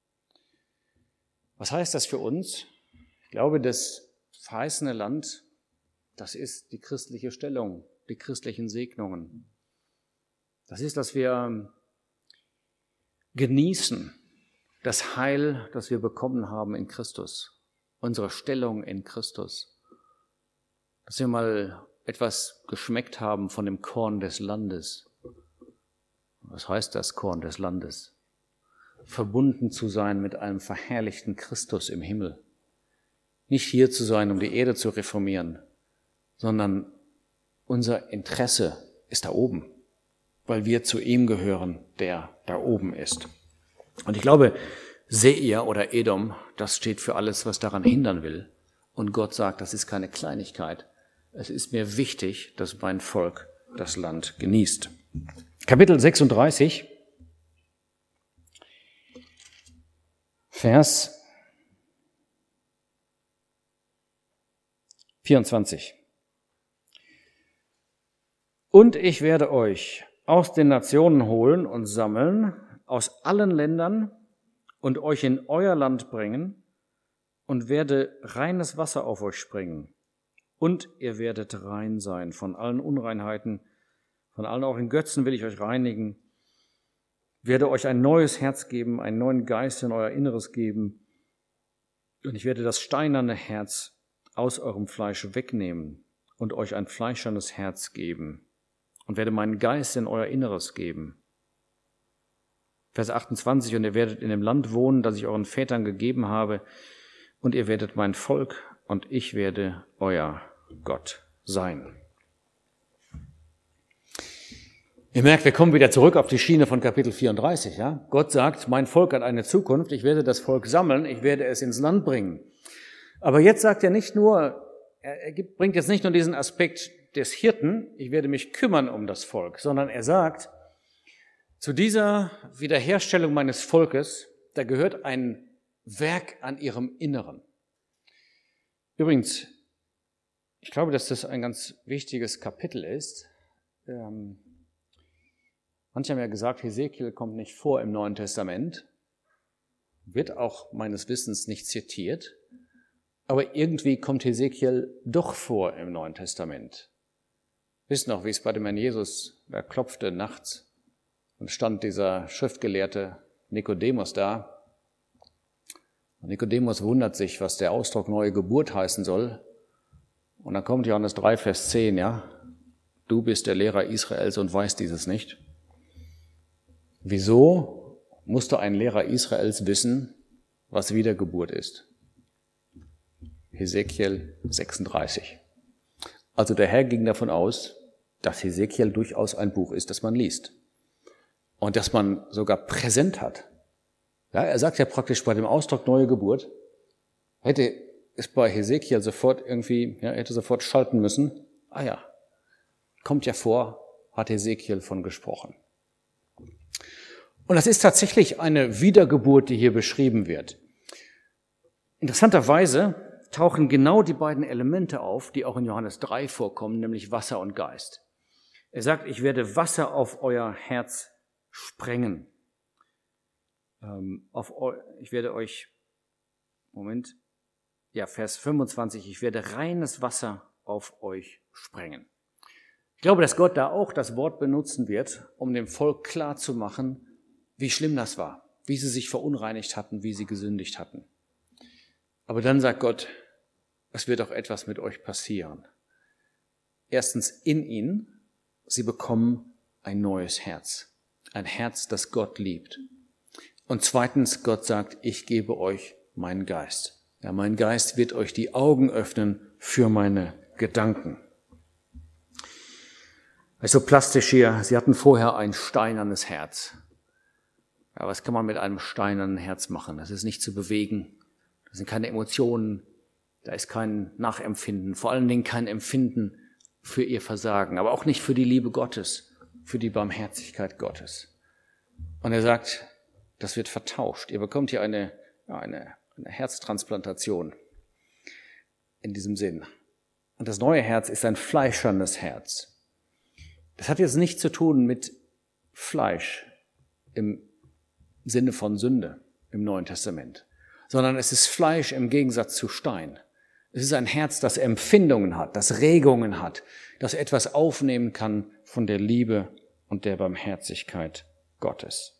Was heißt das für uns? Ich glaube, das verheißene Land, das ist die christliche Stellung, die christlichen Segnungen. Das ist, dass wir genießen das Heil, das wir bekommen haben in Christus, unsere Stellung in Christus. Dass wir mal etwas geschmeckt haben von dem Korn des Landes. Was heißt das Korn des Landes? Verbunden zu sein mit einem verherrlichten Christus im Himmel. Nicht hier zu sein, um die Erde zu reformieren, sondern unser Interesse ist da oben, weil wir zu ihm gehören, der da oben ist. Und ich glaube, Seir oder Edom, das steht für alles, was daran hindern will. Und Gott sagt, das ist keine Kleinigkeit. Es ist mir wichtig, dass mein Volk das Land genießt. Kapitel 36, Vers 24. Und ich werde euch aus den Nationen holen und sammeln, aus allen Ländern und euch in euer Land bringen und werde reines Wasser auf euch springen. Und ihr werdet rein sein von allen Unreinheiten, von allen euren Götzen will ich euch reinigen, werde euch ein neues Herz geben, einen neuen Geist in euer Inneres geben und ich werde das steinerne Herz aus eurem Fleisch wegnehmen und euch ein fleischernes Herz geben und werde meinen Geist in euer Inneres geben. Vers 28, und ihr werdet in dem Land wohnen, das ich euren Vätern gegeben habe, und ihr werdet mein Volk und ich werde euer Gott sein. Ihr merkt, wir kommen wieder zurück auf die Schiene von Kapitel 34. Ja? Gott sagt, mein Volk hat eine Zukunft, ich werde das Volk sammeln, ich werde es ins Land bringen. Aber jetzt sagt er nicht nur, bringt jetzt nicht nur diesen Aspekt des Hirten, ich werde mich kümmern um das Volk, sondern er sagt, zu dieser Wiederherstellung meines Volkes, da gehört ein Werk an ihrem Inneren. Übrigens, ich glaube, dass das ein ganz wichtiges Kapitel ist. Manche haben ja gesagt, Hesekiel kommt nicht vor im Neuen Testament, wird auch meines Wissens nicht zitiert, aber irgendwie kommt Hesekiel doch vor im Neuen Testament. Wisst noch, wie es bei dem Herrn Jesus, da klopfte nachts und stand dieser Schriftgelehrte Nikodemus da. Und Nikodemus wundert sich, was der Ausdruck neue Geburt heißen soll. Und dann kommt Johannes 3, Vers 10, ja, du bist der Lehrer Israels und weißt dieses nicht. Wieso musste ein Lehrer Israels wissen, was Wiedergeburt ist? Hesekiel 36. Also der Herr ging davon aus, dass Hesekiel durchaus ein Buch ist, das man liest. Und dass man sogar präsent hat. Ja, er sagt ja praktisch bei dem Ausdruck neue Geburt, hätte es bei Hesekiel sofort irgendwie, ja, hätte sofort schalten müssen. Ah ja, kommt ja vor, hat Hesekiel von gesprochen. Und das ist tatsächlich eine Wiedergeburt, die hier beschrieben wird. Interessanterweise tauchen genau die beiden Elemente auf, die auch in Johannes 3 vorkommen, nämlich Wasser und Geist. Er sagt, ich werde Wasser auf euer Herz sprengen. Ich werde euch, Vers 25, ich werde reines Wasser auf euch sprengen. Ich glaube, dass Gott da auch das Wort benutzen wird, um dem Volk klarzumachen, wie schlimm das war, wie sie sich verunreinigt hatten, wie sie gesündigt hatten. Aber dann sagt Gott, es wird auch etwas mit euch passieren. Erstens in ihnen, sie bekommen ein neues Herz. Ein Herz, das Gott liebt. Und zweitens, Gott sagt, ich gebe euch meinen Geist. Ja, mein Geist wird euch die Augen öffnen für meine Gedanken. Also plastisch hier, sie hatten vorher ein steinernes Herz. Ja, was kann man mit einem steinernen Herz machen? Das ist nicht zu bewegen. Das sind keine Emotionen. Da ist kein Nachempfinden. Vor allen Dingen kein Empfinden für ihr Versagen, aber auch nicht für die Liebe Gottes, für die Barmherzigkeit Gottes. Und er sagt, das wird vertauscht. Ihr bekommt hier eine Herztransplantation in diesem Sinn. Und das neue Herz ist ein fleischernes Herz. Das hat jetzt nichts zu tun mit Fleisch im Sinne von Sünde im Neuen Testament, sondern es ist Fleisch im Gegensatz zu Stein. Es ist ein Herz, das Empfindungen hat, das Regungen hat, das etwas aufnehmen kann von der Liebe und der Barmherzigkeit Gottes.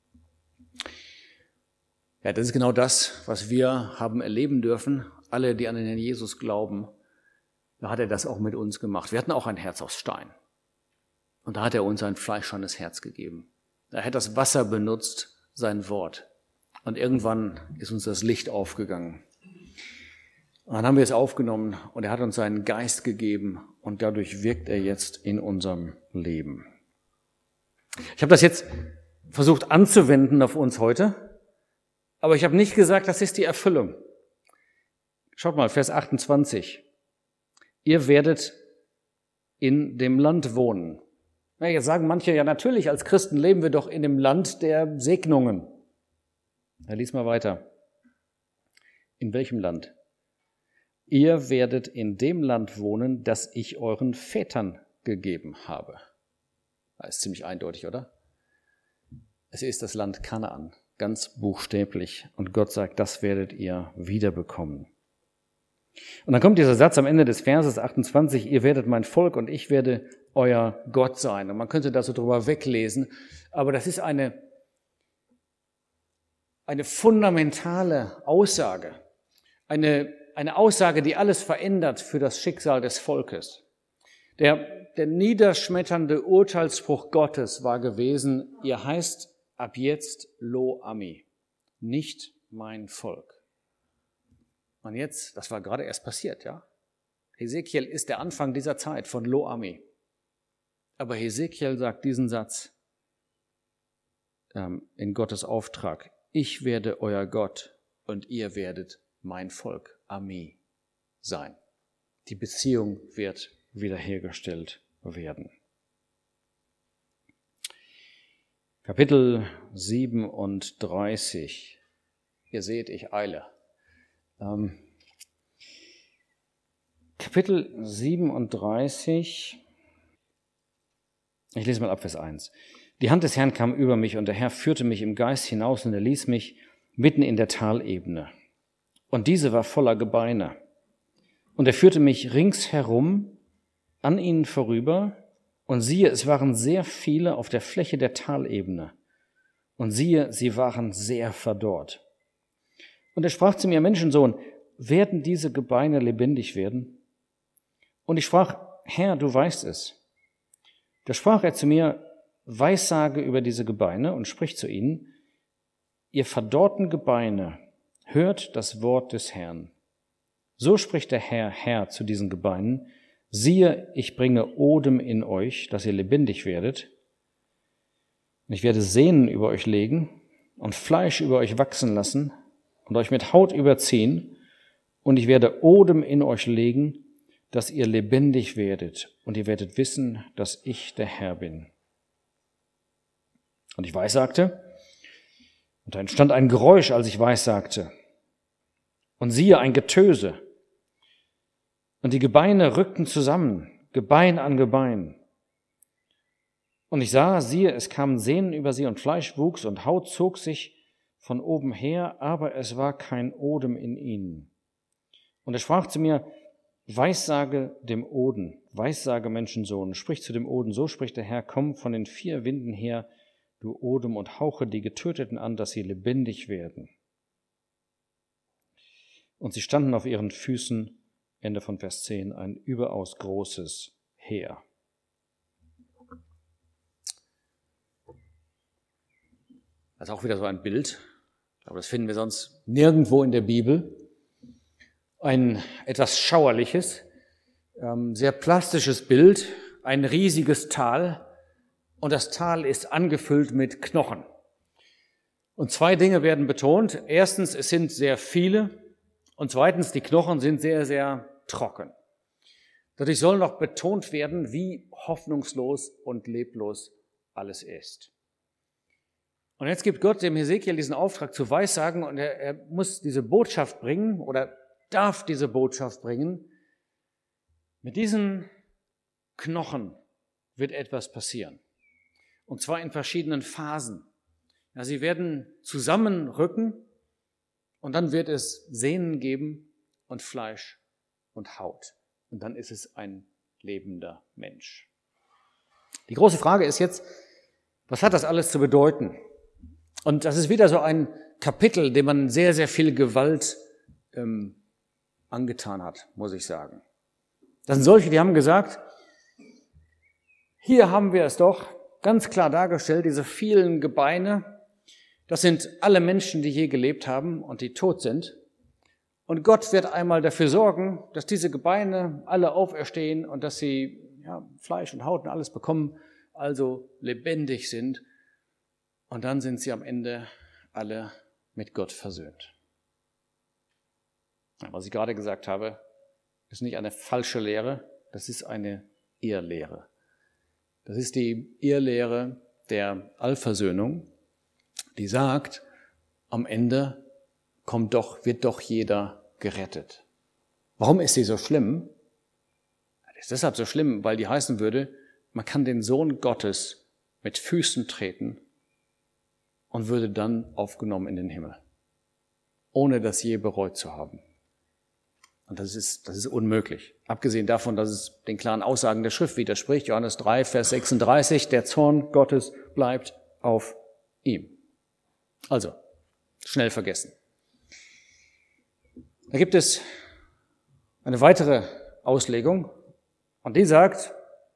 Ja, das ist genau das, was wir haben erleben dürfen. Alle, die an den Herrn Jesus glauben, da hat er das auch mit uns gemacht. Wir hatten auch ein Herz aus Stein. Und da hat er uns ein fleischernes Herz gegeben. Er hat das Wasser benutzt, sein Wort. Und irgendwann ist uns das Licht aufgegangen. Und dann haben wir es aufgenommen und er hat uns seinen Geist gegeben und dadurch wirkt er jetzt in unserem Leben. Ich habe das jetzt versucht anzuwenden auf uns heute, aber ich habe nicht gesagt, das ist die Erfüllung. Schaut mal, Vers 28. Ihr werdet in dem Land wohnen. Na, jetzt sagen manche, ja natürlich, als Christen leben wir doch in dem Land der Segnungen. Na, lies mal weiter. In welchem Land? Ihr werdet in dem Land wohnen, das ich euren Vätern gegeben habe. Das ist ziemlich eindeutig, oder? Es ist das Land Kanaan, ganz buchstäblich. Und Gott sagt, das werdet ihr wiederbekommen. Und dann kommt dieser Satz am Ende des Verses 28, ihr werdet mein Volk und ich werde euer Gott sein. Und man könnte da so drüber weglesen, aber das ist eine fundamentale Aussage, eine Aussage, die alles verändert für das Schicksal des Volkes. Der niederschmetternde Urteilsspruch Gottes war gewesen, ihr heißt ab jetzt Lo Ami, nicht mein Volk. Und jetzt, das war gerade erst passiert, ja. Hesekiel ist der Anfang dieser Zeit von Lo Ami. Aber Hesekiel sagt diesen Satz in Gottes Auftrag. Ich werde euer Gott und ihr werdet mein Volk, Ami, sein. Die Beziehung wird wiederhergestellt werden. Kapitel 37. Ihr seht, ich eile. Kapitel 37. Ich lese mal ab Vers 1. Die Hand des Herrn kam über mich und der Herr führte mich im Geist hinaus und er ließ mich mitten in der Talebene. Und diese war voller Gebeine. Und er führte mich ringsherum an ihnen vorüber. Und siehe, es waren sehr viele auf der Fläche der Talebene. Und siehe, sie waren sehr verdorrt. Und er sprach zu mir, Menschensohn, werden diese Gebeine lebendig werden? Und ich sprach, Herr, du weißt es. Da sprach er zu mir, Weissage über diese Gebeine und sprich zu ihnen, ihr verdorrten Gebeine, hört das Wort des Herrn. So spricht der Herr zu diesen Gebeinen, siehe, ich bringe Odem in euch, dass ihr lebendig werdet. Und ich werde Sehnen über euch legen und Fleisch über euch wachsen lassen und euch mit Haut überziehen. Und ich werde Odem in euch legen, dass ihr lebendig werdet. Und ihr werdet wissen, dass ich der Herr bin. Und ich weissagte, und da entstand ein Geräusch, als ich weissagte. Und siehe, ein Getöse, Und die Gebeine rückten zusammen, Gebein an Gebein. Und ich sah, siehe, es kamen Sehnen über sie und Fleisch wuchs und Haut zog sich von oben her, aber es war kein Odem in ihnen. Und er sprach zu mir, Weissage dem Oden, Weissage Menschensohn, sprich zu dem Oden, so spricht der Herr, komm von den 4 Winden her, du Odem, und hauche die Getöteten an, dass sie lebendig werden. Und sie standen auf ihren Füßen, Ende von Vers 10, ein überaus großes Heer. Das ist auch wieder so ein Bild, aber das finden wir sonst nirgendwo in der Bibel. Ein etwas schauerliches, sehr plastisches Bild, ein riesiges Tal, und das Tal ist angefüllt mit Knochen. Und 2 Dinge werden betont. Erstens, es sind sehr viele, und zweitens, die Knochen sind sehr, sehr trocken. Dadurch soll noch betont werden, wie hoffnungslos und leblos alles ist. Und jetzt gibt Gott dem Hesekiel diesen Auftrag zu weissagen, und er muss diese Botschaft bringen oder darf diese Botschaft bringen. Mit diesen Knochen wird etwas passieren. Und zwar in verschiedenen Phasen. Ja, sie werden zusammenrücken und dann wird es Sehnen geben und Fleisch und Haut. Und dann ist es ein lebender Mensch. Die große Frage ist jetzt, was hat das alles zu bedeuten? Und das ist wieder so ein Kapitel, dem man sehr, sehr viel Gewalt angetan hat, muss ich sagen. Das sind solche, die haben gesagt, hier haben wir es doch ganz klar dargestellt, diese vielen Gebeine, das sind alle Menschen, die je gelebt haben und die tot sind. Und Gott wird einmal dafür sorgen, dass diese Gebeine alle auferstehen und dass sie Fleisch und Haut und alles bekommen, also lebendig sind. Und dann sind sie am Ende alle mit Gott versöhnt. Was ich gerade gesagt habe, ist nicht eine falsche Lehre, das ist eine Irrlehre. Das ist die Irrlehre der Allversöhnung, die sagt, am Ende wird doch jeder gerettet. Warum ist sie so schlimm? Das ist deshalb so schlimm, weil die heißen würde, man kann den Sohn Gottes mit Füßen treten und würde dann aufgenommen in den Himmel, ohne das je bereut zu haben. Und das ist unmöglich. Abgesehen davon, dass es den klaren Aussagen der Schrift widerspricht. Johannes 3, Vers 36, der Zorn Gottes bleibt auf ihm. Also, schnell vergessen. Da gibt es eine weitere Auslegung, und die sagt,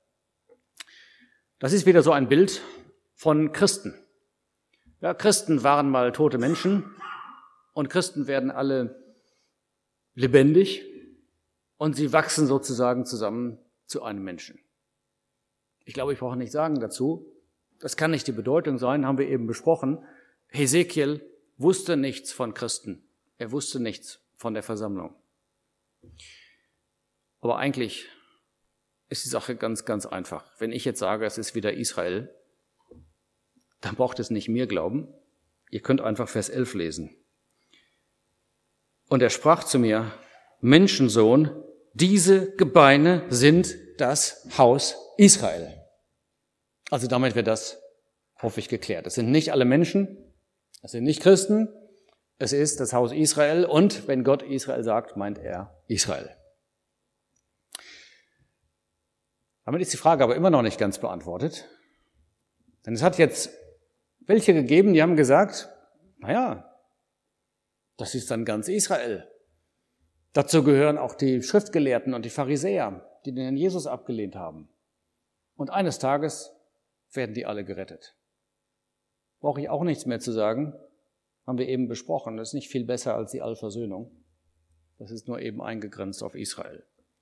das ist wieder so ein Bild von Christen. Ja, Christen waren mal tote Menschen, und Christen werden alle lebendig, und sie wachsen sozusagen zusammen zu einem Menschen. Ich glaube, ich brauche nicht sagen dazu, das kann nicht die Bedeutung sein, haben wir eben besprochen. Hesekiel wusste nichts von Christen, er wusste nichts von der Versammlung. Aber eigentlich ist die Sache ganz, ganz einfach. Wenn ich jetzt sage, es ist wieder Israel, dann braucht es nicht mir glauben. Ihr könnt einfach Vers 11 lesen. Und er sprach zu mir, Menschensohn, diese Gebeine sind das Haus Israel. Also damit wird das, hoffe ich, geklärt. Es sind nicht alle Menschen, es sind nicht Christen, es ist das Haus Israel, und wenn Gott Israel sagt, meint er Israel. Damit ist die Frage aber immer noch nicht ganz beantwortet. Denn es hat jetzt welche gegeben, die haben gesagt, das ist dann ganz Israel. Dazu gehören auch die Schriftgelehrten und die Pharisäer, die den Herrn Jesus abgelehnt haben. Und eines Tages werden die alle gerettet. Brauche ich auch nichts mehr zu sagen, haben wir eben besprochen. Das ist nicht viel besser als die Allversöhnung. Das ist nur eben eingegrenzt auf Israel.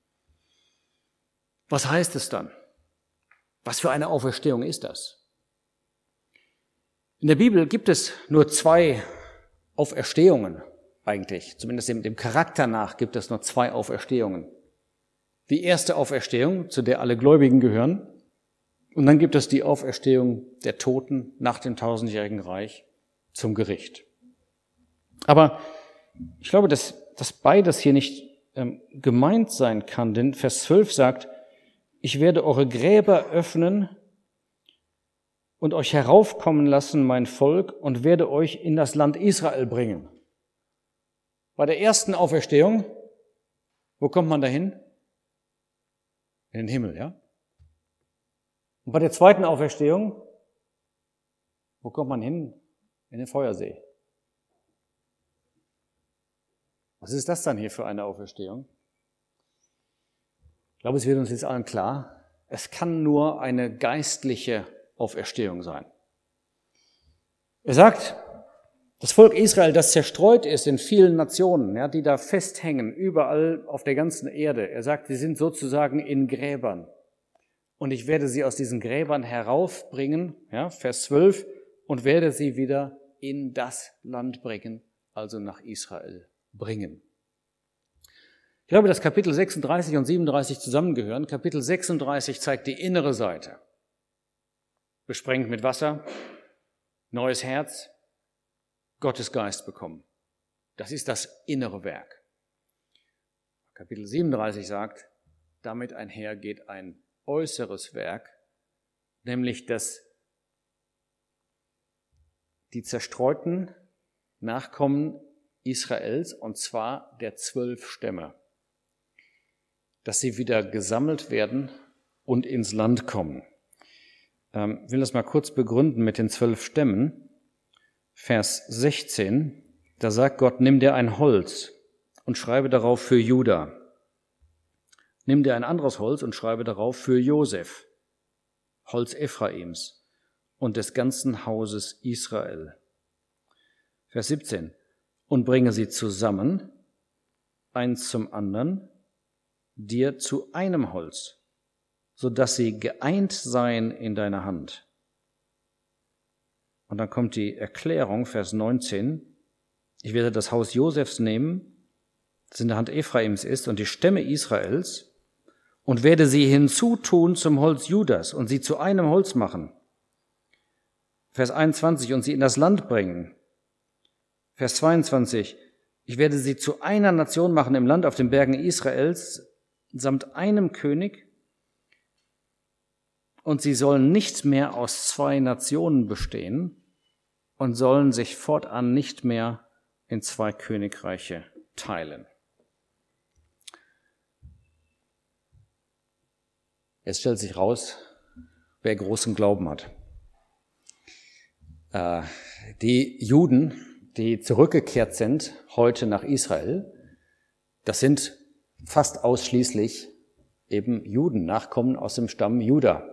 Was heißt es dann? Was für eine Auferstehung ist das? In der Bibel gibt es nur 2 Auferstehungen eigentlich. Zumindest dem Charakter nach gibt es nur 2 Auferstehungen. Die erste Auferstehung, zu der alle Gläubigen gehören. Und dann gibt es die Auferstehung der Toten nach dem 1000-jährigen Reich zum Gericht. Aber ich glaube, dass beides hier nicht gemeint sein kann. Denn Vers 12 sagt, ich werde eure Gräber öffnen und euch heraufkommen lassen, mein Volk, und werde euch in das Land Israel bringen. Bei der ersten Auferstehung, wo kommt man dahin? In den Himmel, ja? Und bei der zweiten Auferstehung, wo kommt man hin? In den Feuersee. Was ist das dann hier für eine Auferstehung? Ich glaube, es wird uns jetzt allen klar, es kann nur eine geistliche Auferstehung sein. Er sagt, das Volk Israel, das zerstreut ist in vielen Nationen, ja, die da festhängen, überall auf der ganzen Erde. Er sagt, sie sind sozusagen in Gräbern. Und ich werde sie aus diesen Gräbern heraufbringen, ja, Vers 12, und werde sie wieder in das Land bringen, also nach Israel bringen. Ich glaube, dass Kapitel 36 und 37 zusammengehören. Kapitel 36 zeigt die innere Seite. Besprengt mit Wasser, neues Herz, Gottes Geist bekommen. Das ist das innere Werk. Kapitel 37 sagt, damit einher geht ein äußeres Werk, nämlich dass die zerstreuten Nachkommen Israels, und zwar der 12 Stämme, dass sie wieder gesammelt werden und ins Land kommen. Ich will das mal kurz begründen mit den 12 Stämmen. Vers 16, da sagt Gott, nimm dir ein Holz und schreibe darauf für Juda. Nimm dir ein anderes Holz und schreibe darauf für Josef, Holz Ephraims und des ganzen Hauses Israel. Vers 17, und bringe sie zusammen, eins zum anderen, dir zu einem Holz, sodass sie geeint seien in deiner Hand. Und dann kommt die Erklärung, Vers 19, ich werde das Haus Josefs nehmen, das in der Hand Ephraims ist, und die Stämme Israels, und werde sie hinzutun zum Holz Judas und sie zu einem Holz machen. Vers 21, und sie in das Land bringen. Vers 22, ich werde sie zu einer Nation machen im Land auf den Bergen Israels, samt einem König, und sie sollen nicht mehr aus 2 Nationen bestehen und sollen sich fortan nicht mehr in 2 Königreiche teilen. Es stellt sich raus, wer großen Glauben hat. Die Juden, die zurückgekehrt sind heute nach Israel, das sind fast ausschließlich eben Juden, Nachkommen aus dem Stamm Juda.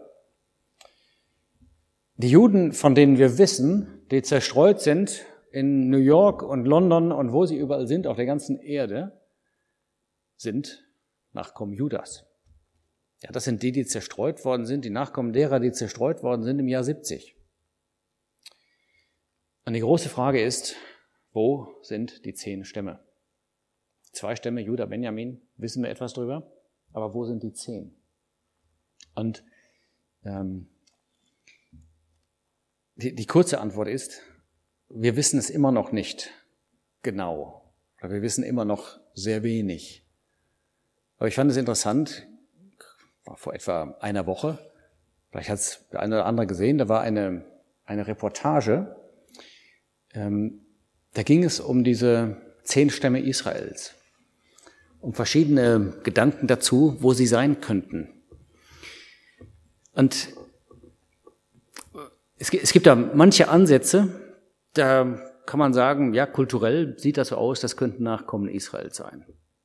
Die Juden, von denen wir wissen, die zerstreut sind in New York und London und wo sie überall sind, auf der ganzen Erde, sind Nachkommen Judas. Ja, das sind die zerstreut worden sind, die Nachkommen derer, die zerstreut worden sind im Jahr 70. Und die große Frage ist, wo sind die 10 Stämme? 2 Stämme, Juda, Benjamin, wissen wir etwas drüber, aber wo sind die 10? Und die kurze Antwort ist, wir wissen es immer noch nicht genau. Oder wir wissen immer noch sehr wenig. Aber ich fand es interessant, war vor etwa einer Woche, vielleicht hat es der eine oder andere gesehen, da war eine Reportage, da ging es um diese 10 Stämme Israels, um verschiedene Gedanken dazu, wo sie sein könnten. Und es gibt da manche Ansätze, da kann man sagen, ja, kulturell sieht das so aus, das könnten Nachkommen Israels sein.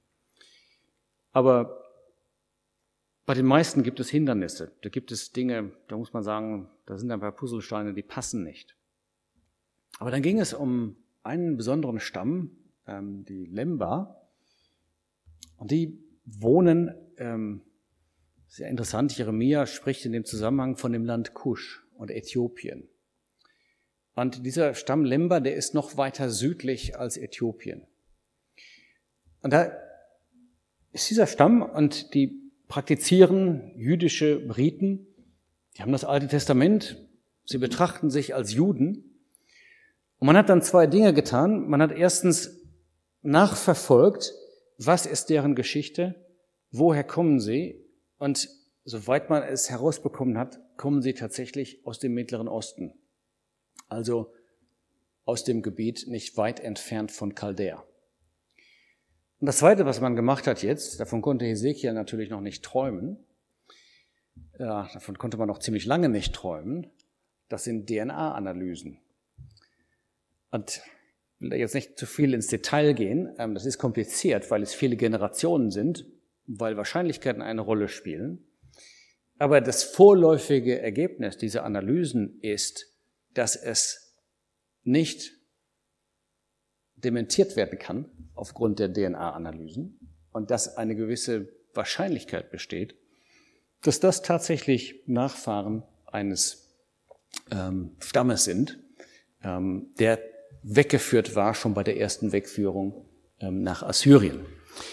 Aber bei den meisten gibt es Hindernisse. Da gibt es Dinge, da muss man sagen, da sind ein paar Puzzlesteine, die passen nicht. Aber dann ging es um einen besonderen Stamm, die Lemba. Und die wohnen, sehr interessant, Jeremia spricht in dem Zusammenhang von dem Land Kusch und Äthiopien. Und dieser Stamm Lemba, der ist noch weiter südlich als Äthiopien. Und da ist dieser Stamm, und die praktizieren jüdische Riten, die haben das Alte Testament, sie betrachten sich als Juden. Und man hat dann 2 Dinge getan. Man hat erstens nachverfolgt, was ist deren Geschichte? Woher kommen sie? Und soweit man es herausbekommen hat, kommen sie tatsächlich aus dem Mittleren Osten. Also aus dem Gebiet nicht weit entfernt von Chaldea. Und das Zweite, was man gemacht hat jetzt, davon konnte Hesekiel natürlich noch nicht träumen, davon konnte man noch ziemlich lange nicht träumen, das sind DNA-Analysen. Und ich will da jetzt nicht zu viel ins Detail gehen, das ist kompliziert, weil es viele Generationen sind, weil Wahrscheinlichkeiten eine Rolle spielen. Aber das vorläufige Ergebnis dieser Analysen ist, dass es nicht dementiert werden kann aufgrund der DNA-Analysen und dass eine gewisse Wahrscheinlichkeit besteht, dass das tatsächlich Nachfahren eines Stammes sind, der weggeführt war schon bei der ersten Wegführung nach Assyrien.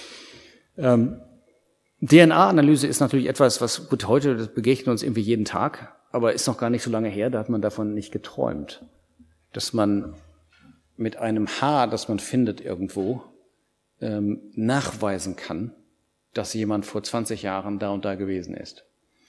DNA-Analyse ist natürlich etwas, was gut heute, das begegnet uns irgendwie jeden Tag, aber ist noch gar nicht so lange her, da hat man davon nicht geträumt, dass man mit einem Haar, das man findet irgendwo, nachweisen kann, dass jemand vor 20 Jahren da und da gewesen ist.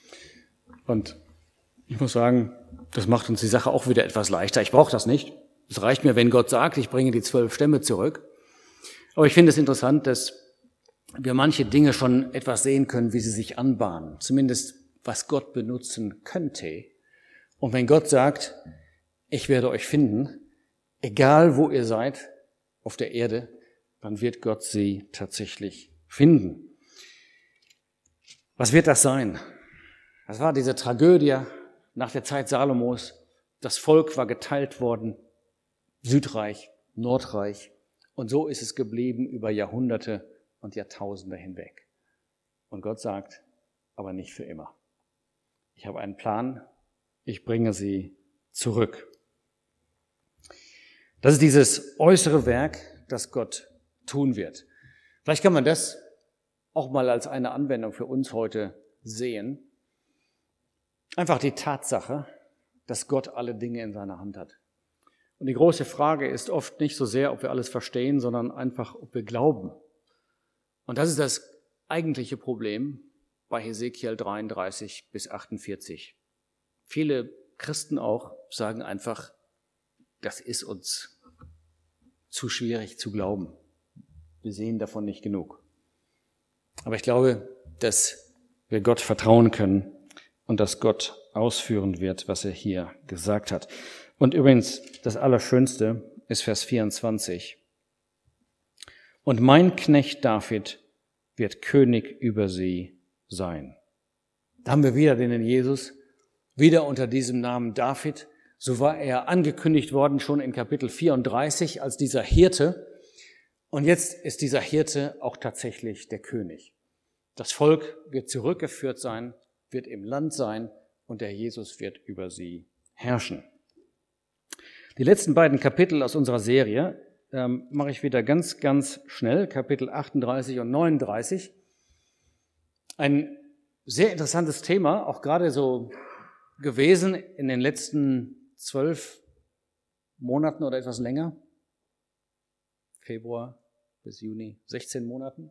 Und ich muss sagen, das macht uns die Sache auch wieder etwas leichter. Ich brauche das nicht. Es reicht mir, wenn Gott sagt, ich bringe die 12 Stämme zurück. Aber ich finde es interessant, dass wir manche Dinge schon etwas sehen können, wie sie sich anbahnen. Zumindest, was Gott benutzen könnte. Und wenn Gott sagt, ich werde euch finden, egal wo ihr seid auf der Erde, dann wird Gott sie tatsächlich finden. Was wird das sein? Das war diese Tragödie nach der Zeit Salomos. Das Volk war geteilt worden, Südreich, Nordreich. Und so ist es geblieben über Jahrhunderte und Jahrtausende hinweg. Und Gott sagt, aber nicht für immer. Ich habe einen Plan, ich bringe sie zurück. Das ist dieses äußere Werk, das Gott tun wird. Vielleicht kann man das auch mal als eine Anwendung für uns heute sehen. Einfach die Tatsache, dass Gott alle Dinge in seiner Hand hat. Und die große Frage ist oft nicht so sehr, ob wir alles verstehen, sondern einfach, ob wir glauben. Und das ist das eigentliche Problem bei Hesekiel 33 bis 48. Viele Christen auch sagen einfach, das ist uns zu schwierig zu glauben. Wir sehen davon nicht genug. Aber ich glaube, dass wir Gott vertrauen können und dass Gott ausführen wird, was er hier gesagt hat. Und übrigens, das Allerschönste ist Vers 24. Und mein Knecht David wird König über sie sein. Da haben wir wieder den Jesus, wieder unter diesem Namen David. So war er angekündigt worden schon in Kapitel 34 als dieser Hirte. Und jetzt ist dieser Hirte auch tatsächlich der König. Das Volk wird zurückgeführt sein, wird im Land sein und der Jesus wird über sie herrschen. Die letzten beiden Kapitel aus unserer Serie mache ich wieder ganz, ganz schnell, Kapitel 38 und 39. Ein sehr interessantes Thema, auch gerade so gewesen in den letzten 12 Monaten oder etwas länger. Februar bis Juni, 16 Monaten.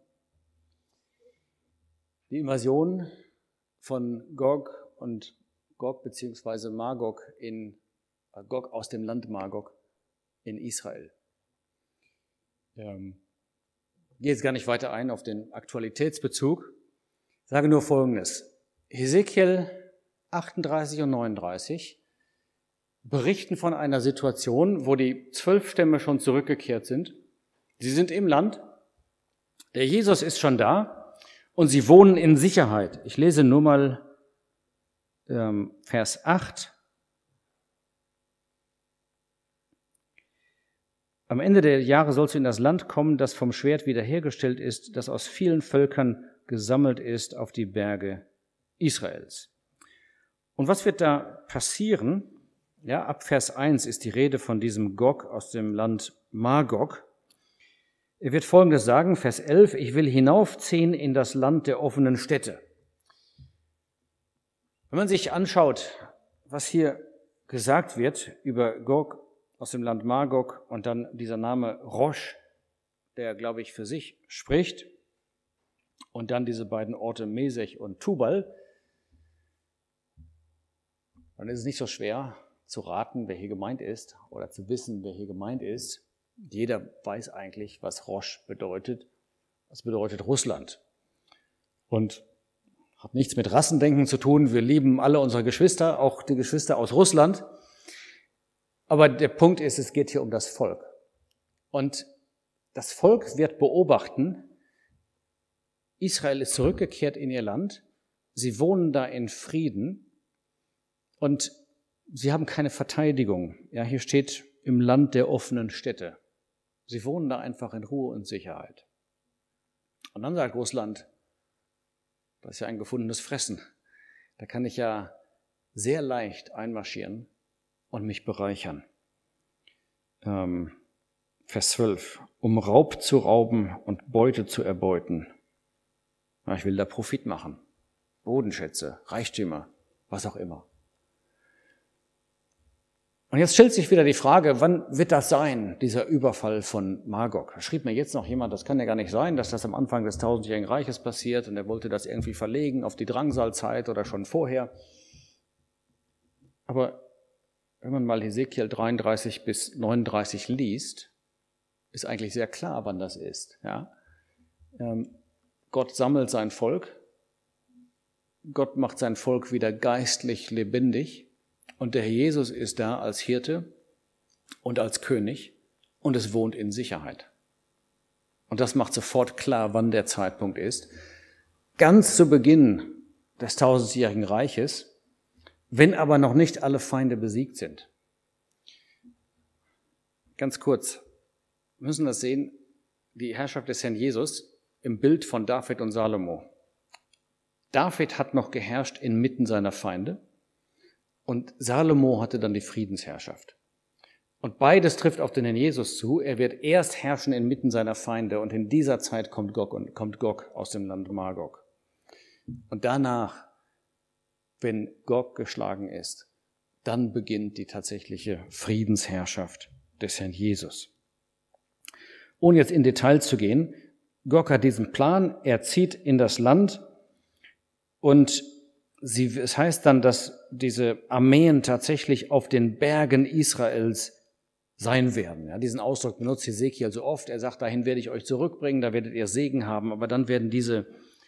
Die Invasion von Gog und Gog beziehungsweise Magog Gog aus dem Land Magog in Israel. Ich gehe jetzt gar nicht weiter ein auf den Aktualitätsbezug. Ich sage nur Folgendes. Hesekiel 38 und 39 berichten von einer Situation, wo die 12 Stämme schon zurückgekehrt sind. Sie sind im Land. Der Jesus ist schon da und sie wohnen in Sicherheit. Ich lese nur mal Vers 8. Am Ende der Jahre sollst du in das Land kommen, das vom Schwert wiederhergestellt ist, das aus vielen Völkern gesammelt ist auf die Berge Israels. Und was wird da passieren? Ja, ab Vers 1 ist die Rede von diesem Gog aus dem Land Magog. Er wird Folgendes sagen, Vers 11, ich will hinaufziehen in das Land der offenen Städte. Wenn man sich anschaut, was hier gesagt wird über Gog aus dem Land Magog und dann dieser Name Rosh, der, glaube ich, für sich spricht, Und dann diese beiden Orte Mesech und Tubal. Dann ist es nicht so schwer zu raten, wer hier gemeint ist oder zu wissen, wer hier gemeint ist. Jeder weiß eigentlich, was Rosh bedeutet. Das bedeutet Russland. Und hat nichts mit Rassendenken zu tun. Wir lieben alle unsere Geschwister, auch die Geschwister aus Russland. Aber der Punkt ist, es geht hier um das Volk. Und das Volk wird beobachten, Israel ist zurückgekehrt in ihr Land. Sie wohnen da in Frieden und sie haben keine Verteidigung. Ja, hier steht im Land der offenen Städte. Sie wohnen da einfach in Ruhe und Sicherheit. Und dann sagt Russland, das ist ja ein gefundenes Fressen. Da kann ich ja sehr leicht einmarschieren und mich bereichern. Vers 12. Um Raub zu rauben und Beute zu erbeuten. Ja, ich will da Profit machen. Bodenschätze, Reichtümer, was auch immer. Und jetzt stellt sich wieder die Frage, wann wird das sein, dieser Überfall von Magog? Da schrieb mir jetzt noch jemand, das kann ja gar nicht sein, dass das am Anfang des 1000-jährigen Reiches passiert und er wollte das irgendwie verlegen auf die Drangsalzeit oder schon vorher. Aber wenn man mal Hesekiel 33 bis 39 liest, ist eigentlich sehr klar, wann das ist. Ja? Gott sammelt sein Volk, Gott macht sein Volk wieder geistlich lebendig. Und der Herr Jesus ist da als Hirte und als König und es wohnt in Sicherheit. Und das macht sofort klar, wann der Zeitpunkt ist. Ganz zu Beginn des 1000-jährigen Reiches, wenn aber noch nicht alle Feinde besiegt sind. Ganz kurz, wir müssen das sehen, die Herrschaft des Herrn Jesus im Bild von David und Salomo. David hat noch geherrscht inmitten seiner Feinde. Und Salomo hatte dann die Friedensherrschaft. Und beides trifft auf den Herrn Jesus zu. Er wird erst herrschen inmitten seiner Feinde und in dieser Zeit kommt Gog aus dem Land Magog. Und danach, wenn Gog geschlagen ist, dann beginnt die tatsächliche Friedensherrschaft des Herrn Jesus. Ohne jetzt in Detail zu gehen, Gog hat diesen Plan, er zieht in das Land und es heißt dann, dass diese Armeen tatsächlich auf den Bergen Israels sein werden. Ja, diesen Ausdruck benutzt Hesekiel so oft. Er sagt, dahin werde ich euch zurückbringen, da werdet ihr Segen haben. Aber dann werden diese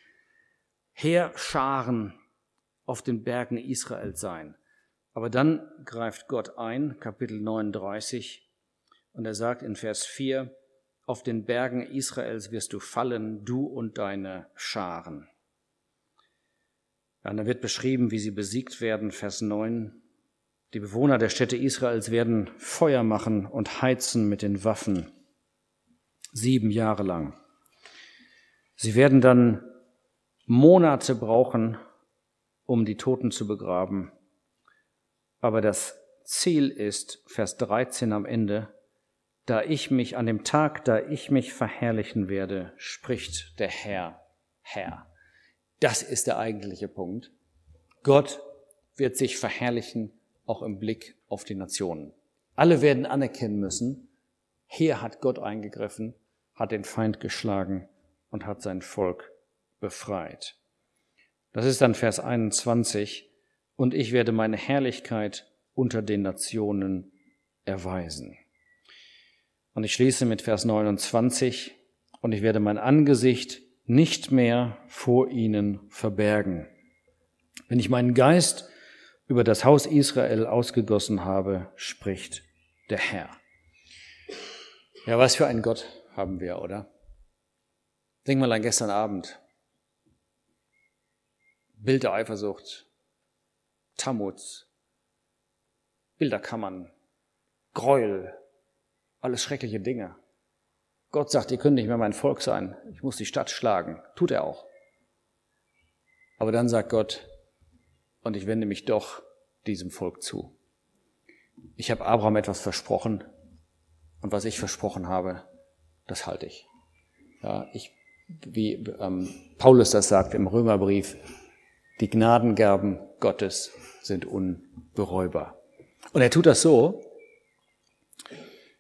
Heerscharen auf den Bergen Israels sein. Aber dann greift Gott ein, Kapitel 39, und er sagt in Vers 4, auf den Bergen Israels wirst du fallen, du und deine Scharen. Ja, und dann wird beschrieben, wie sie besiegt werden, Vers 9. Die Bewohner der Städte Israels werden Feuer machen und heizen mit den Waffen 7 Jahre lang. Sie werden dann Monate brauchen, um die Toten zu begraben. Aber das Ziel ist, Vers 13 am Ende, an dem Tag, da ich mich verherrlichen werde, spricht der Herr. Das ist der eigentliche Punkt. Gott wird sich verherrlichen, auch im Blick auf die Nationen. Alle werden anerkennen müssen, hier hat Gott eingegriffen, hat den Feind geschlagen und hat sein Volk befreit. Das ist dann Vers 21. Und ich werde meine Herrlichkeit unter den Nationen erweisen. Und ich schließe mit Vers 29. Und ich werde mein Angesicht nicht mehr vor ihnen verbergen. Wenn ich meinen Geist über das Haus Israel ausgegossen habe, spricht der Herr. Ja, was für einen Gott haben wir, oder? Denk mal an gestern Abend. Bild der Eifersucht, Tammuz, Bilderkammern, Gräuel, alles schreckliche Dinge. Gott sagt, ihr könnt nicht mehr mein Volk sein, ich muss die Stadt schlagen. Tut er auch. Aber dann sagt Gott, und ich wende mich doch diesem Volk zu. Ich habe Abraham etwas versprochen und was ich versprochen habe, das halte ich. Ja, wie Paulus das sagt im Römerbrief, die Gnadengaben Gottes sind unbereubar. Und er tut das so,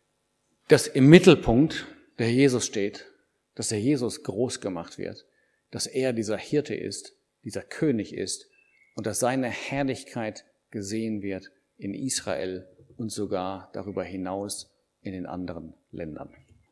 dass im Mittelpunkt der Jesus steht, dass der Jesus groß gemacht wird, dass er dieser Hirte ist, dieser König ist und dass seine Herrlichkeit gesehen wird in Israel und sogar darüber hinaus in den anderen Ländern.